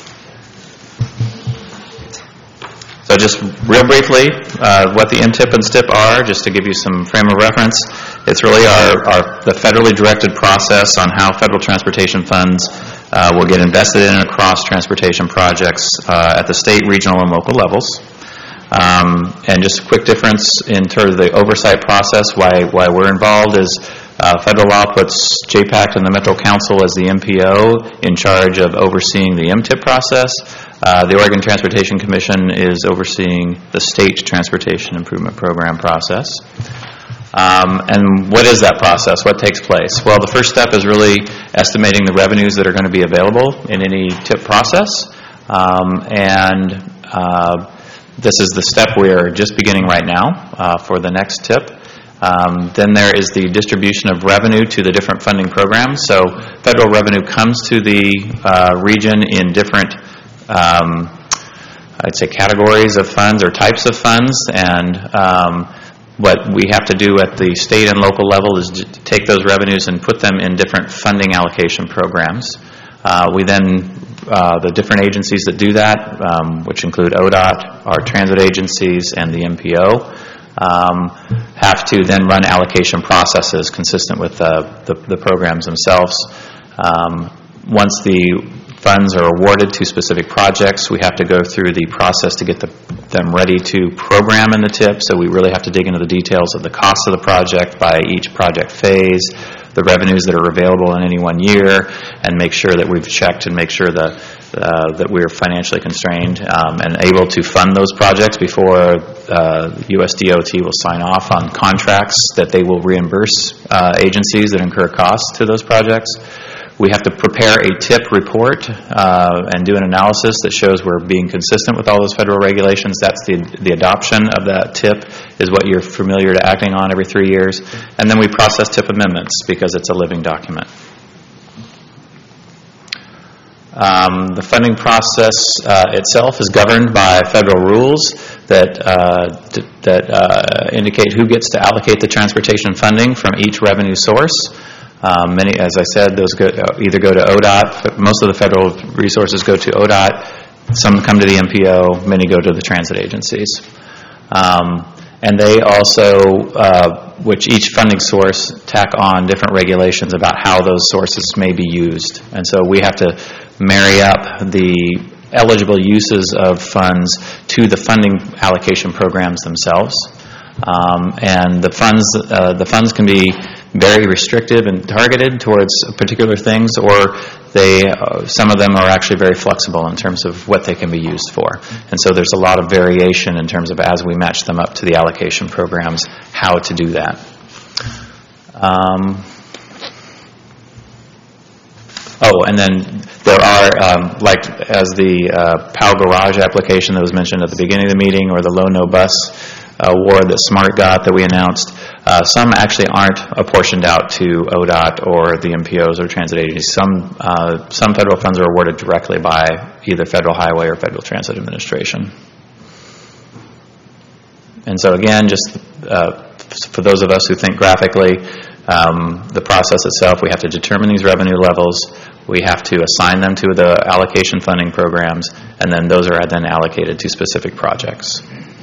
So just real briefly, uh, what the M T I P and S T I P are, just to give you some frame of reference, it's really our, our the federally directed process on how federal transportation funds uh, will get invested in across transportation projects uh, at the state, regional, and local levels. Um, and just a quick difference in terms of the oversight process, why, why we're involved is uh, federal law puts J PAC and the Metro Council as the M P O in charge of overseeing the M T I P process. Uh, the Oregon Transportation Commission is overseeing the State Transportation Improvement Program process. Um, and what is that process? What takes place? Well, the first step is really estimating the revenues that are going to be available in any T I P process. Um, and uh, this is the step we are just beginning right now uh, for the next T I P. Um, then there is the distribution of revenue to the different funding programs. So federal revenue comes to the uh, region in different, um, I'd say, categories of funds or types of funds. And um, what we have to do at the state and local level is to take those revenues and put them in different funding allocation programs. Uh, we then Uh, the different agencies that do that, um, which include O D O T, our transit agencies, and the M P O, um, have to then run allocation processes consistent with uh, the, the programs themselves. Um, once the funds are awarded to specific projects, we have to go through the process to get the, them ready to program in the T I P, so we really have to dig into the details of the cost of the project by each project phase, the revenues that are available in any one year, and make sure that we've checked and make sure that uh, that we're financially constrained um, and able to fund those projects before uh, U S D O T will sign off on contracts that they will reimburse uh, agencies that incur costs to those projects. We have to prepare a T I P report uh, and do an analysis that shows we're being consistent with all those federal regulations. That's the the adoption of that T I P is what you're familiar to acting on every three years. And then we process T I P amendments because it's a living document. Um, the funding process uh, itself is governed by federal rules that uh, d- that uh, indicate who gets to allocate the transportation funding from each revenue source. Um, many, as I said, those go, either go to O D O T. Most of the federal resources go to O D O T. Some come to the M P O. Many go to the transit agencies. Um, and they also, uh, which each funding source tack on different regulations about how those sources may be used. And so we have to marry up the eligible uses of funds to the funding allocation programs themselves. Um, and the funds, uh, the funds can be very restrictive and targeted towards particular things, or they, uh, some of them are actually very flexible in terms of what they can be used for. And so there's a lot of variation in terms of as we match them up to the allocation programs, how to do that. Um, oh, and then there are, um, like as the uh, Powell Garage application that was mentioned at the beginning of the meeting, or the Low No Bus award that SMART got that we announced, uh, some actually aren't apportioned out to O D O T or the M P Os or transit agencies. Some uh, some federal funds are awarded directly by either Federal Highway or Federal Transit Administration. And so again, just uh, for those of us who think graphically, um, the process itself, we have to determine these revenue levels, we have to assign them to the allocation funding programs, and then those are then allocated to specific projects.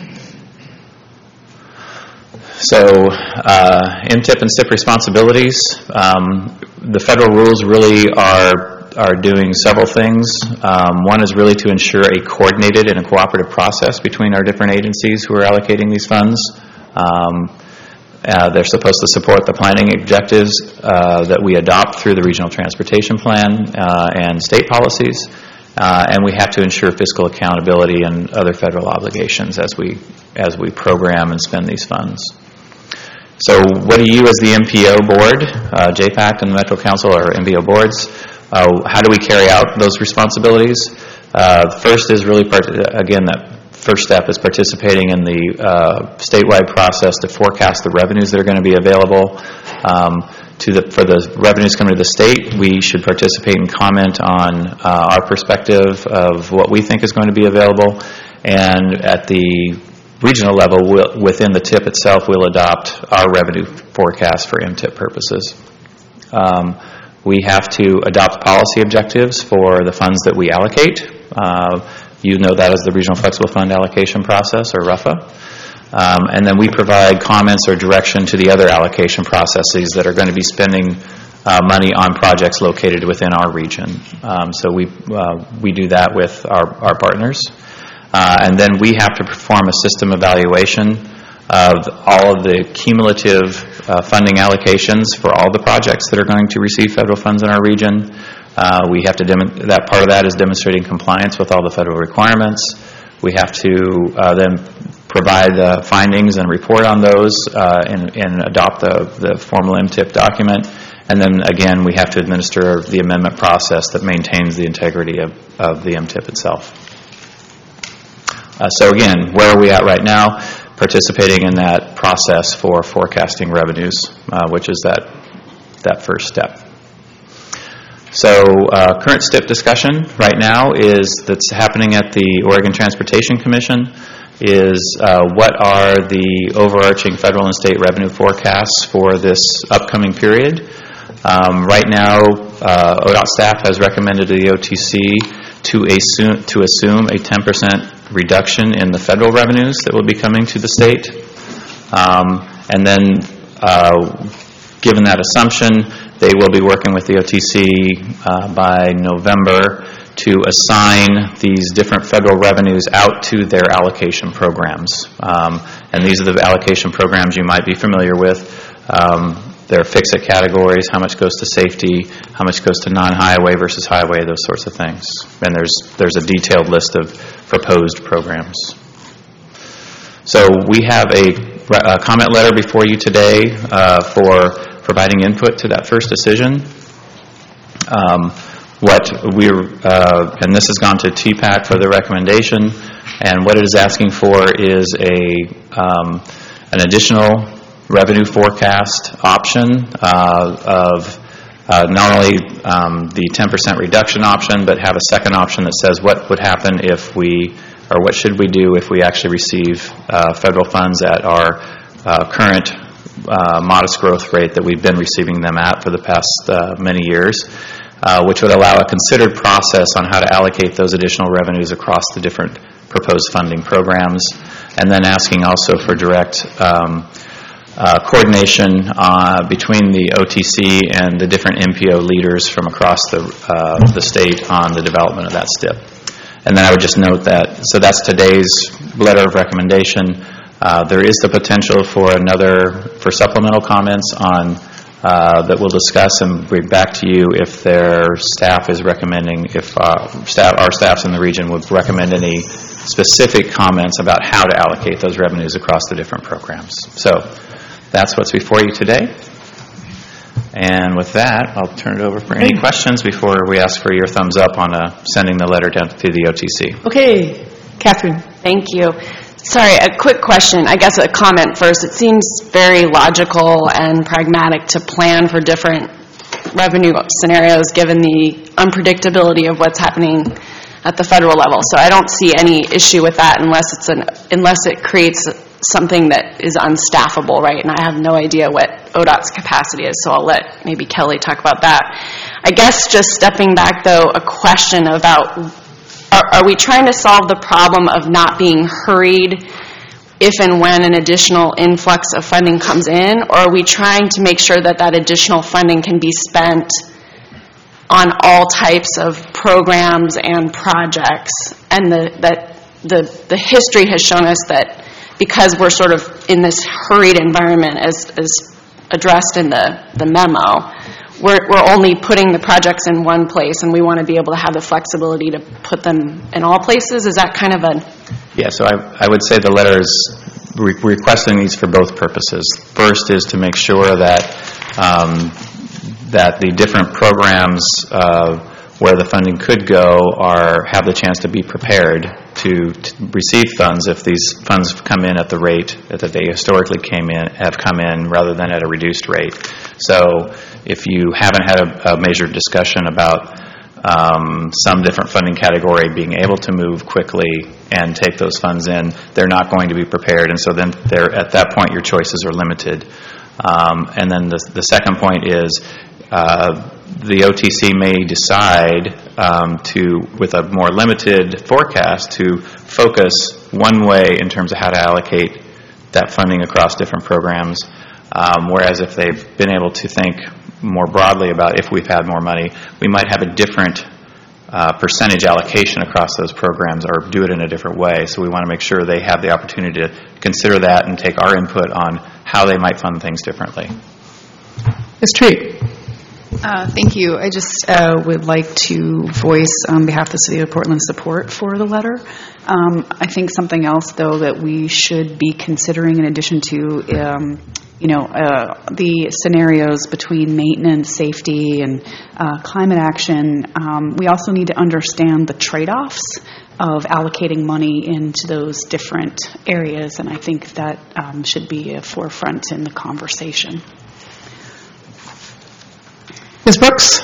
So uh, M T I P and S T I P responsibilities, um, the federal rules really are are doing several things. Um, one is really to ensure a coordinated and a cooperative process between our different agencies who are allocating these funds. Um, uh, they're supposed to support the planning objectives uh, that we adopt through the Regional Transportation Plan uh, and state policies. Uh, and we have to ensure fiscal accountability and other federal obligations as we as we program and spend these funds. So what do you as the M P O board, uh, J PAC and the Metro Council are M P O boards, uh, how do we carry out those responsibilities? Uh, first is really, part, again, that first step is participating in the uh, statewide process to forecast the revenues that are going to be available, um, to the, for the revenues coming to the state, we should participate and comment on uh, our perspective of what we think is going to be available. And at the regional level, we'll, within the T I P itself, we'll adopt our revenue forecast for M T I P purposes. Um, we have to adopt policy objectives for the funds that we allocate. Uh, you know that as the Regional Flexible Fund Allocation Process, or R U F A. Um, and then we provide comments or direction to the other allocation processes that are going to be spending uh, money on projects located within our region. Um, so we uh, we do that with our, our partners. Uh, and then we have to perform a system evaluation of all of the cumulative uh, funding allocations for all the projects that are going to receive federal funds in our region. Uh, we have to, dem- that part of that is demonstrating compliance with all the federal requirements. We have to uh, then provide the findings and report on those uh, and, and adopt the, the formal M T I P document. And then again, we have to administer the amendment process that maintains the integrity of, of the M T I P itself. Uh, so again, where are we at right now? Participating in that process for forecasting revenues, uh, which is that, that first step. So uh, current S T I P discussion right now is that's happening at the Oregon Transportation Commission is uh, what are the overarching federal and state revenue forecasts for this upcoming period. Um, right now, uh, O D O T staff has recommended to the O T C to assume, to assume a ten percent reduction in the federal revenues that will be coming to the state. Um, and then, uh, given that assumption, they will be working with the O T C uh, by November to assign these different federal revenues out to their allocation programs. Um, and these are the allocation programs you might be familiar with. Um, they're fix-it categories, how much goes to safety, how much goes to non-highway versus highway, those sorts of things. And there's, there's a detailed list of proposed programs. So we have a, a comment letter before you today uh, for providing input to that first decision. Um, what we're, uh, and this has gone to T PAC for the recommendation, and what it is asking for is a um, an additional revenue forecast option uh, of uh, not only um, the ten percent reduction option, but have a second option that says what would happen if we, or what should we do if we actually receive uh, federal funds at our uh, current uh, modest growth rate that we've been receiving them at for the past uh, many years. Uh, which would allow a considered process on how to allocate those additional revenues across the different proposed funding programs, and then asking also for direct um, uh, coordination uh, between the O T C and the different M P O leaders from across the, uh, the state on the development of that S T I P. And then I would just note that, so that's today's letter of recommendation. Uh, there is the potential for another, for supplemental comments on Uh, that we'll discuss and bring back to you if their staff is recommending, if uh, staff, our staffs in the region would recommend any specific comments about how to allocate those revenues across the different programs. So that's what's before you today. And with that, I'll turn it over for any questions before we ask for your thumbs up on uh, sending the letter down to the O T C.
Okay, Catherine.
Thank you. Sorry, a quick question. I guess a comment first. It seems very logical and pragmatic to plan for different revenue scenarios given the unpredictability of what's happening at the federal level. So I don't see any issue with that unless it's an unless it creates something that is unstaffable, right? And I have no idea what O D O T's capacity is, so I'll let maybe Kelly talk about that. I guess just stepping back, though, a question about Are, are we trying to solve the problem of not being hurried if and when an additional influx of funding comes in, or are we trying to make sure that that additional funding can be spent on all types of programs and projects? And the, that the, the history has shown us that because we're sort of in this hurried environment, as, as addressed in the, the memo, We're, we're only putting the projects in one place, and we want to be able to have the flexibility to put them in all places. Is that kind of a...
Yeah, so I, I would say the letter is re- requesting these for both purposes. First is to make sure that um, that the different programs uh, where the funding could go are have the chance to be prepared to, to receive funds if these funds come in at the rate that they historically came in, have come in rather than at a reduced rate. So if you haven't had a, a major discussion about um, some different funding category being able to move quickly and take those funds in, they're not going to be prepared, and so then they're, at that point your choices are limited. Um, and then the, the second point is uh, the O T C may decide um, to, with a more limited forecast, to focus one way in terms of how to allocate that funding across different programs, um, whereas if they've been able to think more broadly about if we've had more money, we might have a different uh, percentage allocation across those programs or do it in a different way. So we want to make sure they have the opportunity to consider that and take our input on how they might fund things differently.
Miz Treat.
Uh, thank you. I just uh, would like to voice on behalf of the City of Portland support for the letter. Um, I think something else, though, that we should be considering in addition to, um, you know, uh, the scenarios between maintenance, safety, and uh, climate action, um, we also need to understand the trade-offs of allocating money into those different areas, and I think that um, should be a forefront in the conversation.
Miz Brooks?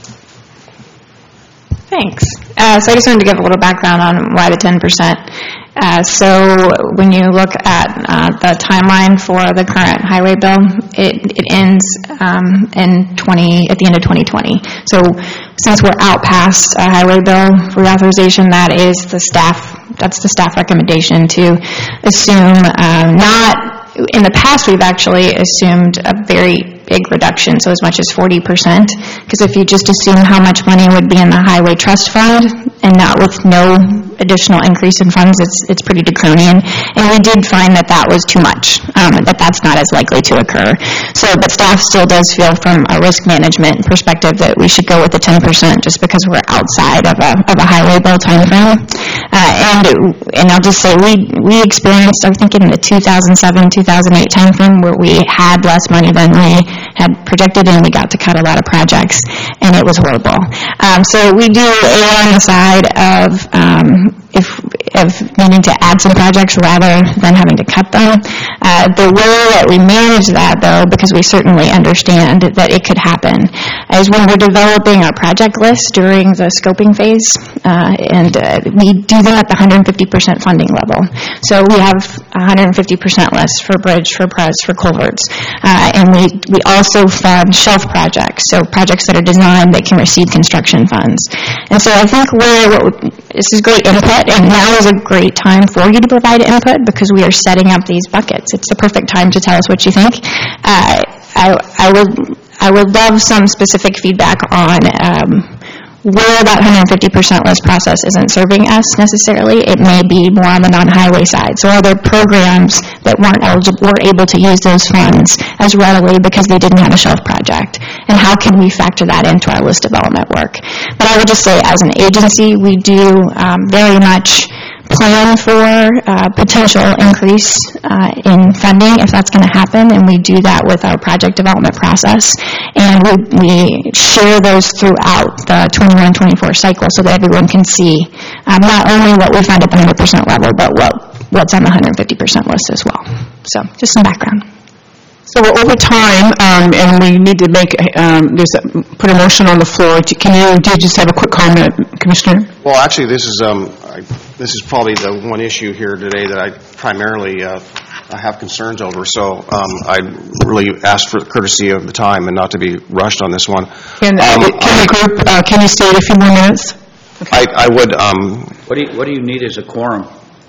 Thanks. Uh, so I just wanted to give a little background on why the ten percent. Uh, so when you look at uh, the timeline for the current highway bill, it, it ends um, in twenty at the end of twenty twenty. So since we're out past a highway bill reauthorization, that is the staff. That's the staff recommendation to assume uh, not. In the past, we've actually assumed a very big reduction, so as much as forty percent, because if you just assume how much money would be in the highway trust fund and not with no additional increase in funds, it's it's pretty draconian. And we did find that that was too much, um, that that's not as likely to occur. So, but staff still does feel from a risk management perspective that we should go with the ten percent just because we're outside of a, of a highway bill timeframe. Uh, and, and I'll just say, we, we experienced, I think in the two thousand seven, two thousand eight timeframe where we had less money than we had projected, and we got to cut a lot of projects, and it was horrible. Um, so we do err on the side of um, if of needing to add some projects rather than having to cut them. Uh, the way that we manage that, though, because we certainly understand that it could happen, is when we're developing our project list during the scoping phase, uh, and uh, we do them at the one hundred fifty percent funding level. So we have one hundred fifty percent list for bridge, for P R E S, for culverts, uh, and we, we also fund shelf projects, so projects that are designed that can receive construction funds. And so I think we're, this is great input, and now is a great time for you to provide input because we are setting up these buckets. It's the perfect time to tell us what you think. Uh, I, I would I would love some specific feedback on um, where that one hundred fifty percent list process isn't serving us necessarily. It may be more on the non-highway side. So are there programs that weren't eligible, weren't able to use those funds as readily because they didn't have a shelf project? And how can we factor that into our list development work? But I would just say, as an agency, we do um, very much plan for uh, potential increase uh, in funding if that's going to happen, and we do that with our project development process. And we, we share those throughout the twenty-one twenty-four cycle so that everyone can see um, not only what we find at the one hundred percent level, but what, what's on the one hundred fifty percent list as well. So just some background.
So we're over time, um, and we need to make, um, there's a, put a motion on the floor. Can you, do you just have a quick comment, Commissioner?
Well, actually, this is um, I, this is probably the one issue here today that I primarily uh, I have concerns over. So um, I really ask for the courtesy of the time and not to be rushed on this one.
Can, um, can the group, uh, can you stay a few more minutes?
Okay. I, I would. Um,
what do you What do you need as a quorum?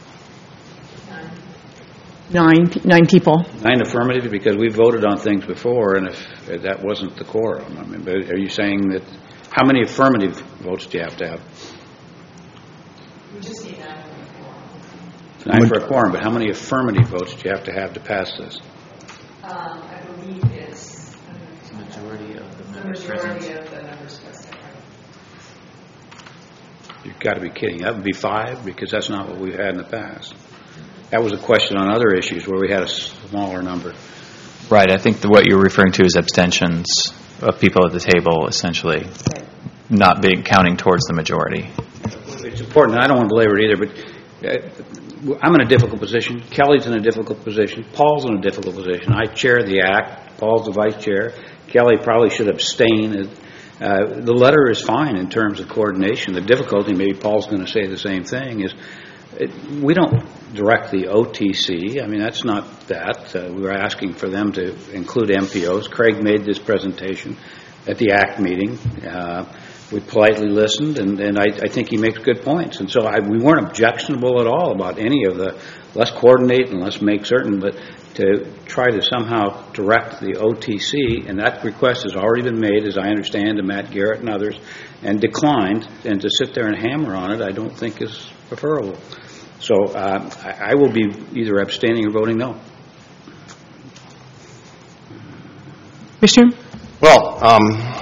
Nine, nine people.
Nine affirmative, because we voted on things before, and if, if that wasn't the quorum, I mean, are you saying that, how many affirmative votes do you have to have?
We just need nine for a quorum.
Nine for a quorum, but how many affirmative votes do you have to have to pass this?
Um, I believe it's
the majority of the
members present. The majority of the members present.
You've got to be kidding. That would be five, because that's not what we've had in the past. That was a question on other issues where we had a smaller number.
Right. I think the, what you're referring to is abstentions of people at the table, essentially.
Right.
not being counting towards the majority.
It's important. I don't want to belabor it either, but uh, I'm in a difficult position. Kelly's in a difficult position. Paul's in a difficult position. I chair the ACT. Paul's the vice chair. Kelly probably should abstain. Uh, the letter is fine in terms of coordination. The difficulty, maybe Paul's going to say the same thing, is it, we don't direct the O T C. I mean, that's not that. Uh, we were asking for them to include M P Os. Craig made this presentation at the ACT meeting. Uh, we politely listened, and, and I, I think he makes good points. And so I, we weren't objectionable at all about any of the let's coordinate and let's make certain, but to try to somehow direct the O T C, and that request has already been made, as I understand, to Matt Garrett and others, and declined, and to sit there and hammer on it I don't think is preferable. So uh, I, I will be either abstaining or voting no.
Mister
Well, um,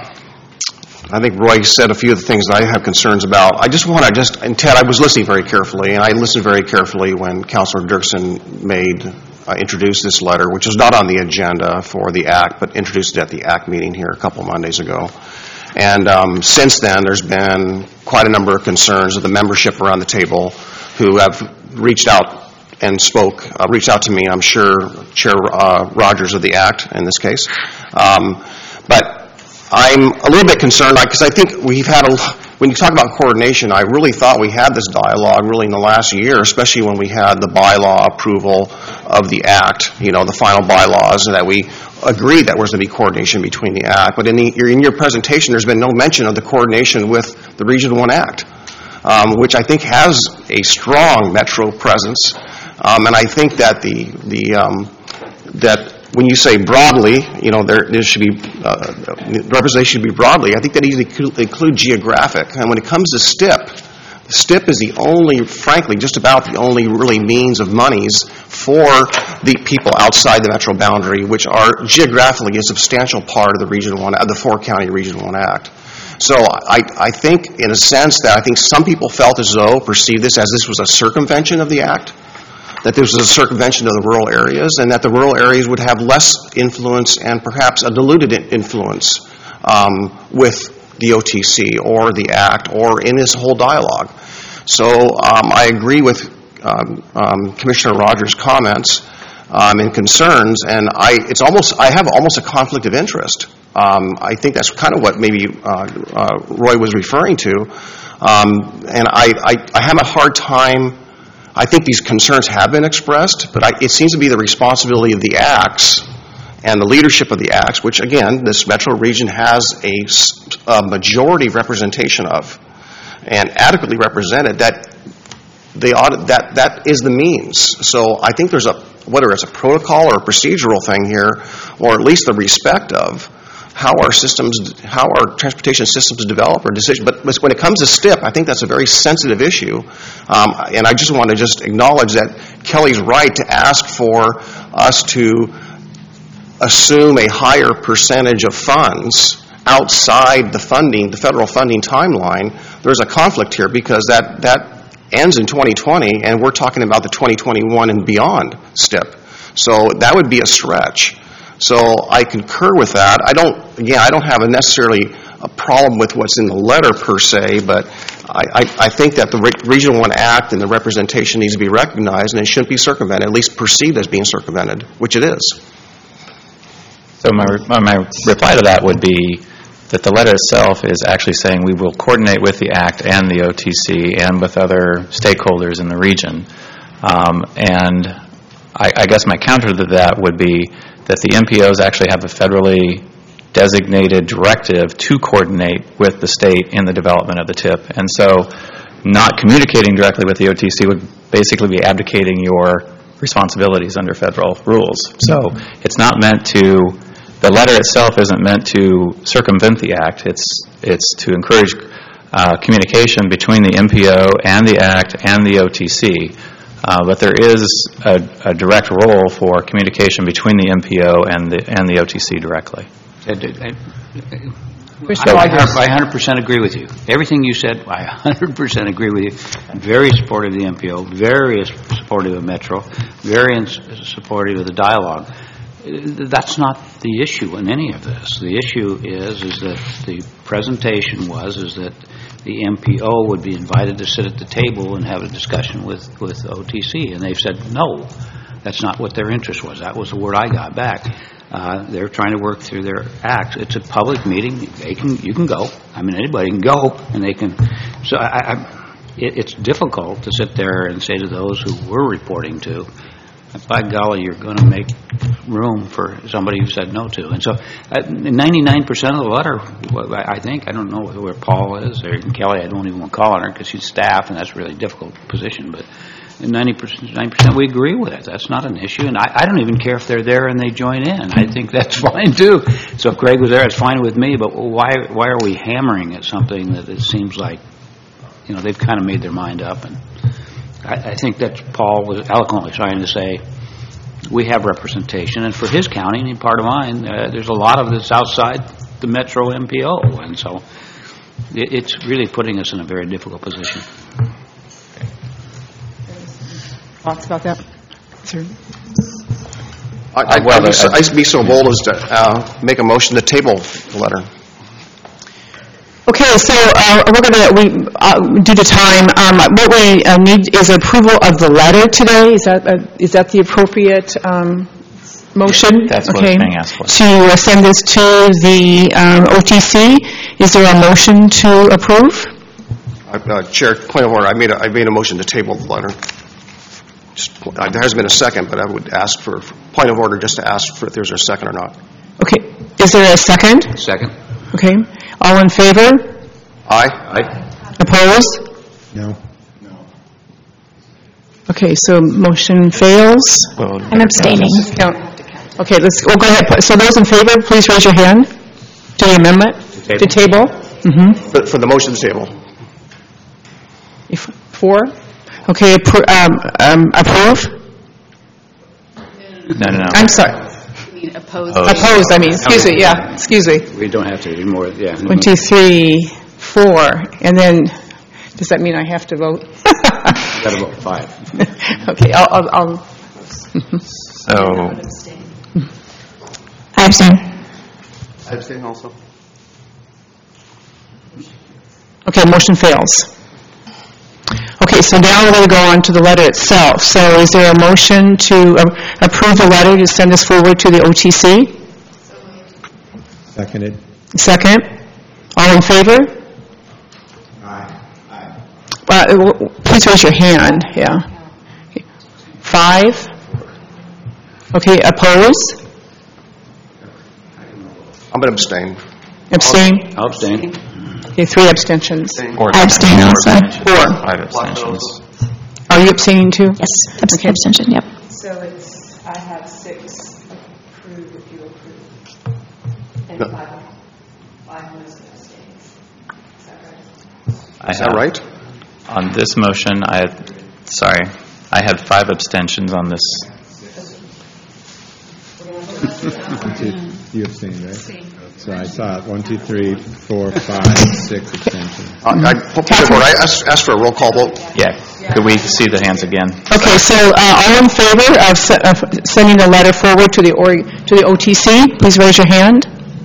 I think Roy said a few of the things that I have concerns about. I just want to just, and Ted, I was listening very carefully, and I listened very carefully when Councilor Dirksen made, uh, introduced this letter, which was not on the agenda for the ACT, but introduced it at the ACT meeting here a couple Mondays ago. And um, since then, there's been quite a number of concerns of the membership around the table who have reached out and spoke, uh, reached out to me, I'm sure Chair uh, Rogers of the ACT in this case. Um, but I'm a little bit concerned because I think we've had a, when you talk about coordination, I really thought we had this dialogue really in the last year, especially when we had the bylaw approval of the ACT, you know, the final bylaws, and that we agreed that there was going to be coordination between the ACT. But in, the, in your presentation, there's been no mention of the coordination with the Region one ACT, um, which I think has a strong metro presence. Um, and I think that the, the um, that when you say broadly, you know, there, there should be, uh, representation should be broadly, I think that needs to include geographic. And when it comes to S T I P, S T I P is the only, frankly, just about the only really means of monies for the people outside the metro boundary, which are geographically a substantial part of the Region one, of the four-county Region one Act. So I, I think, in a sense, that I think some people felt as though, perceived this as this was a circumvention of the Act, that this was a circumvention of the rural areas, and that the rural areas would have less influence and perhaps a diluted influence um, with the O T C or the ACT or in this whole dialogue. So um, I agree with um, um, Commissioner Rogers' comments um, and concerns, and I it's almost I have almost a conflict of interest. Um, I think that's kind of what maybe uh, uh, Roy was referring to, um, and I, I, I have a hard time. I think these concerns have been expressed, but I, it seems to be the responsibility of the ACTs and the leadership of the ACTs, which, again, this metro region has a, a majority representation of, and adequately represented, that they ought, that that is the means. So I think there's a, whether it's a protocol or a procedural thing here, or at least the respect of how our systems, how our transportation systems develop or decision. But when it comes to S T I P, I think that's a very sensitive issue. Um, and I just want to just acknowledge that Kelly's right to ask for us to assume a higher percentage of funds outside the funding, the federal funding timeline. There's a conflict here because that, that ends in twenty twenty, and we're talking about the twenty twenty-one and beyond S T I P. So that would be a stretch. So I concur with that. I don't, again, I don't have a necessarily a problem with what's in the letter per se, but I, I, I think that the Re- Region one Act and the representation needs to be recognized, and it shouldn't be circumvented, at least perceived as being circumvented, which it is.
So my, my reply to that would be that the letter itself is actually saying we will coordinate with the ACT and the O T C and with other stakeholders in the region. Um, and I, I guess my counter to that would be that the M P Os actually have a federally designated directive to coordinate with the state in the development of the T I P. And so not communicating directly with the O T C would basically be abdicating your responsibilities under federal rules. So it's not meant to, the letter itself isn't meant to circumvent the Act. It's, it's to encourage uh, communication between the M P O and the ACT and the O T C. Uh, but there is a, a direct role for communication between the M P O and the and the O T C directly.
I, I, I, I one hundred percent agree with you. Everything you said, I one hundred percent agree with you. I'm very supportive of the M P O, very supportive of Metro, very supportive of the dialogue. that's not the issue in any of this. The issue is, is that the presentation was, is that the M P O would be invited to sit at the table and have a discussion with, with O T C, and they've said, no, that's not what their interest was. That was the word I got back. Uh, they're trying to work through their acts. It's a public meeting. They can, you can go. I mean, anybody can go, and they can. So I, I, it, it's difficult to sit there and say to those who we're reporting to, by golly, you're going to make room for somebody you said no to. And so uh, ninety-nine percent of the letter, I think, I don't know where Paul is, or Kelly, I don't even want to call on her because she's staff, and that's a really difficult position, but ninety percent, ninety percent we agree with it. That's not an issue, and I, I don't even care if they're there and they join in. I think that's fine, too. So if Greg was there, it's fine with me, but why why are we hammering at something that it seems like, you know, they've kind of made their mind up, and I, I think that Paul was eloquently trying to say, we have representation, and for his county, and part of mine, uh, there's a lot of this outside the Metro M P O, and so it, it's really putting us in a very difficult position.
Thoughts about that? Sir?
I- I'd
well,
be so-
uh,
I'd be so bold as to uh, make a motion to table the letter.
Okay, so uh, we're going to, we uh, due to time, um, what we uh, need is approval of the letter today. Is that uh, is that the appropriate um, motion?
That's what's
okay.
being asked for.
To uh, send this to the um, O T C. Is there a motion to approve?
Uh, Chair, point of order, I made a, I made a motion to table the letter. Just, uh, there hasn't been a second, but I would ask for, point of order, just to ask for if there's a second or not.
Okay. Is there a second?
Second.
Okay. All in favor?
Aye.
Aye.
Opposed?
No.
Okay, so motion fails.
I'm abstaining.
Count. Okay, let's, well, go ahead. So those in favor, please raise your hand to the amendment, to table. Mm-hmm.
For, for the motion to table.
If- Four? Okay, appro- um, um, approve?
No, no, no.
I'm sorry.
Opposed.
Opposed, I mean, excuse me, yeah, excuse me.
We don't have to anymore, yeah.
One, two, three, four, and then, does that mean I have to vote?
Got to vote five.
Okay, I'll, I'll, I'll.
So,
I abstain.
I abstain also.
Okay, motion fails. Okay, so now we're going to go on to the letter itself. So is there a motion to uh, approve the letter to send this forward to the O T C?
Seconded.
Second? All in favor?
Aye. Aye.
Uh, w- Please raise your hand, yeah. Five? Okay, oppose?
I'm going to abstain.
Abstain?
I'll abstain.
Okay, three abstentions.
Four
I abstain also.
Four.
Five abstentions.
Are you abstaining too?
Yes, abs-
Okay.
abstention, yep.
So it's, I have six approved if you approve, and
No.
five, five was abstains. Is that right?
I
Is that
have-
right?
On this motion, I, sorry, I had five abstentions on this.
One, two, you abstained, right? So I saw it, one, two, three, four, five, six abstentions.
Uh, I, point of order, I asked, asked for a roll call vote.
Yeah. Could we see the hands again?
Okay, so uh, all in favor of se- of sending the letter forward to the or- to the O T C, please raise your hand.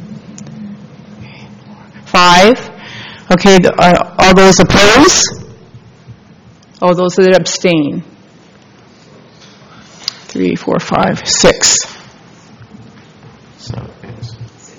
Five. Okay, the- uh, all those opposed? All those that abstain? Three, four, five, six.
So it's-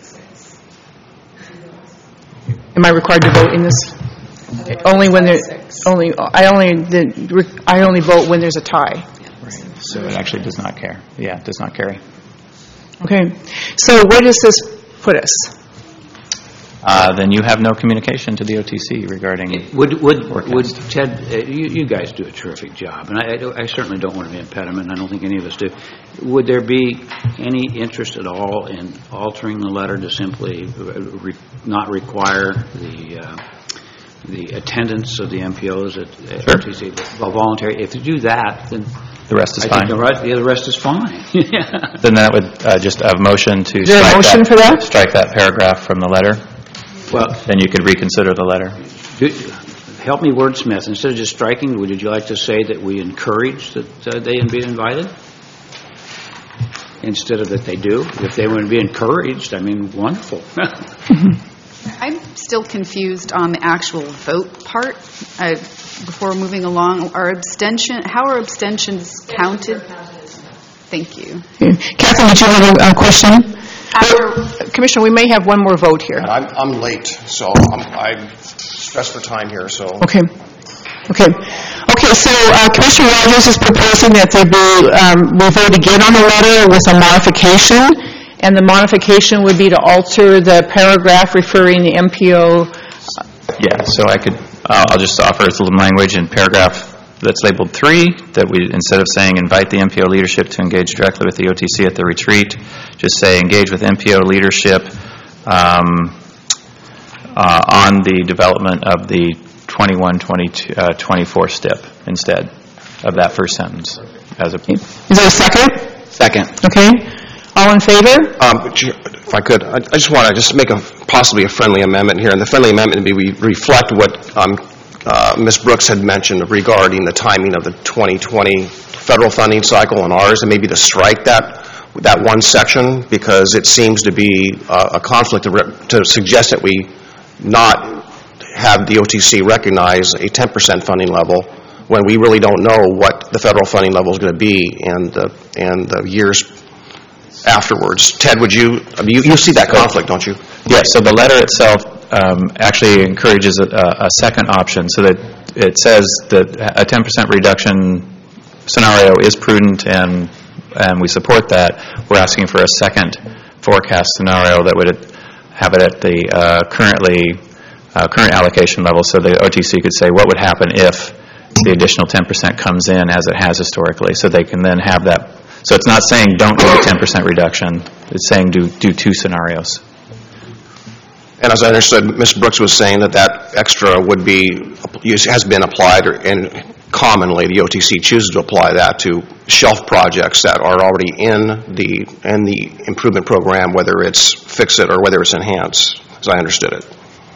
Am I required to vote in this? Only when there, only, I only, the- I only vote when there's a tie.
So it actually does not care. Yeah, it does not carry.
Okay, so where does this put us?
Uh, Then you have no communication to the O T C regarding...
Would, would,
Forecast.
would, Ted, uh, you, you guys do a terrific job, and I, I don't- I certainly don't want to be an impediment, I don't think any of us do. Would there be any interest at all in altering the letter to simply uh, re- not require the, uh, the attendance of the M P Os at at O T C, well, voluntary? If you do that, then...
The rest is
I
fine.
think the rest, yeah, the rest is fine. Yeah.
Then that would uh, just a motion to
Is there a
strike
motion
that...
for that?
Strike that paragraph from the letter.
Well,
Then you could reconsider the letter.
do- help me wordsmith. Instead of just striking, would you like to say that we encourage that uh, they be invited? instead of that they do. If they want to be encouraged, I mean, wonderful.
I'm still confused on the actual vote part. I, before moving along, are abstention, how are abstentions counted? Thank you.
Catherine, did you have a, a question? After, Commissioner, we may have one more vote here.
I'm, I'm late, so I'm, I'm stressed for time here, so.
Okay. Okay. Okay, so uh, Commissioner Rogers is proposing that there be, um, we vote again on the letter with a modification, and the modification would be to alter the paragraph referring the M P O.
Yeah, so I could, uh, I'll just offer some language in paragraph that's labeled three, that we, instead of saying invite the M P O leadership to engage directly with the O T C at the retreat, just say engage with M P O leadership um, uh, on the development of the twenty-one twenty-two, uh, twenty-four step instead of that first sentence. As a,
Is there a second?
Second.
Okay. All in favor?
Um, if I could, I I just want to just make a possibly a friendly amendment here, and the friendly amendment would be we reflect what um, uh, Miz Brooks had mentioned regarding the timing of the twenty twenty federal funding cycle and ours, and maybe to strike that that one section, because it seems to be uh, a conflict to, re- to suggest that we not have the O T C recognize a ten percent funding level when we really don't know what the federal funding level is going to be and the, and the years afterwards. Ted, would you, I mean, you, you see that conflict, don't you?
Yeah, so the letter itself um, actually encourages a, a second option, so that it says that a ten percent reduction scenario is prudent, and and we support that. We're asking for a second forecast scenario that would have it at the uh, currently uh, current allocation level, so the O T C could say what would happen if the additional ten percent comes in as it has historically, so they can then have that. So it's not saying don't do a ten percent reduction. It's saying do do two scenarios.
And as I understood, Miz Brooks was saying that that extra would be, has been applied, or, and commonly the O T C chooses to apply that to shelf projects that are already in the in the improvement program, whether it's Fix-It or whether it's Enhance, as I understood it.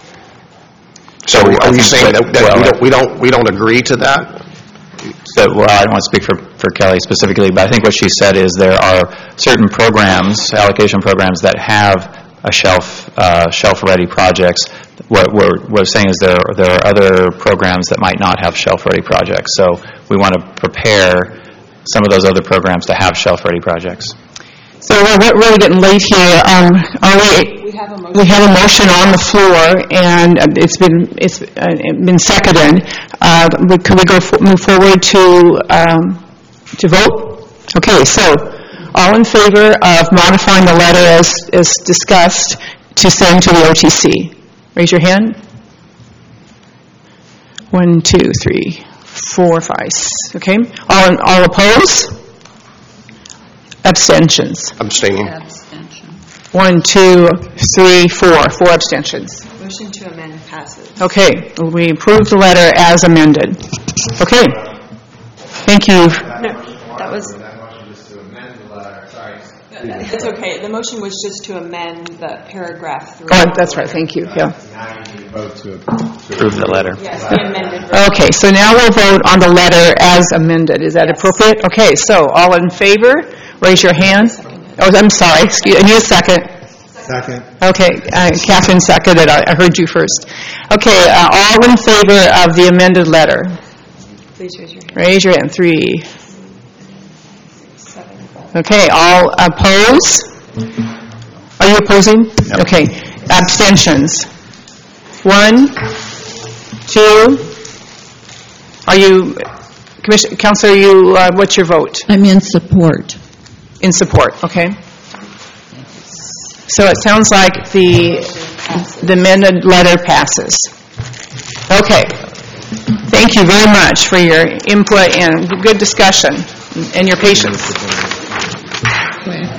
So are you saying that, that we, don't, we don't we don't agree to that?
So, well, I don't want to speak for, for Kelly specifically, but I think what she said is there are certain programs, allocation programs, that have a shelf, uh, shelf-ready projects. What we're, what we're saying is there, there are other programs that might not have shelf-ready projects. So we want to prepare some of those other programs to have shelf-ready projects.
So we're really getting late here. Um, are we,
We have a motion.
we have a motion on the floor, and it's been it's uh, been seconded. Uh, we- could we go fo- move forward to um, to vote? Okay. So all in favor of modifying the letter as as discussed to send to the O T C? Raise your hand. One, two, three, four, five. s- Okay. All all opposed? Abstentions.
Abstaining.
One, two, three, four. Four abstentions.
Motion to amend passes.
Okay, we approve the letter as amended. Okay. Thank you.
No, that was,
That motion is to amend the letter, sorry.
it's okay. The motion was just to amend the paragraph three.
Oh, that's right, thank you, yeah.
Now you need to vote to
Approve the letter.
Yes, the amended version.
Okay, so now we'll vote on the letter as amended. Is that appropriate? Okay, so all in favor, raise your hand. Oh, I'm sorry, excuse, I need a second.
Second.
Okay, uh, Catherine seconded, I I heard you first. Okay, uh, all in favor of the amended letter?
Please raise your hand.
Raise your hand, three. Okay, all oppose? Are you opposing? Okay, abstentions? One, two, are you, Commissioner, Counselor, you, uh, what's your vote?
I'm in support.
In support, okay. So it sounds like the, the amended letter passes. Okay. Thank you very much for your input and good discussion and your patience.
Well,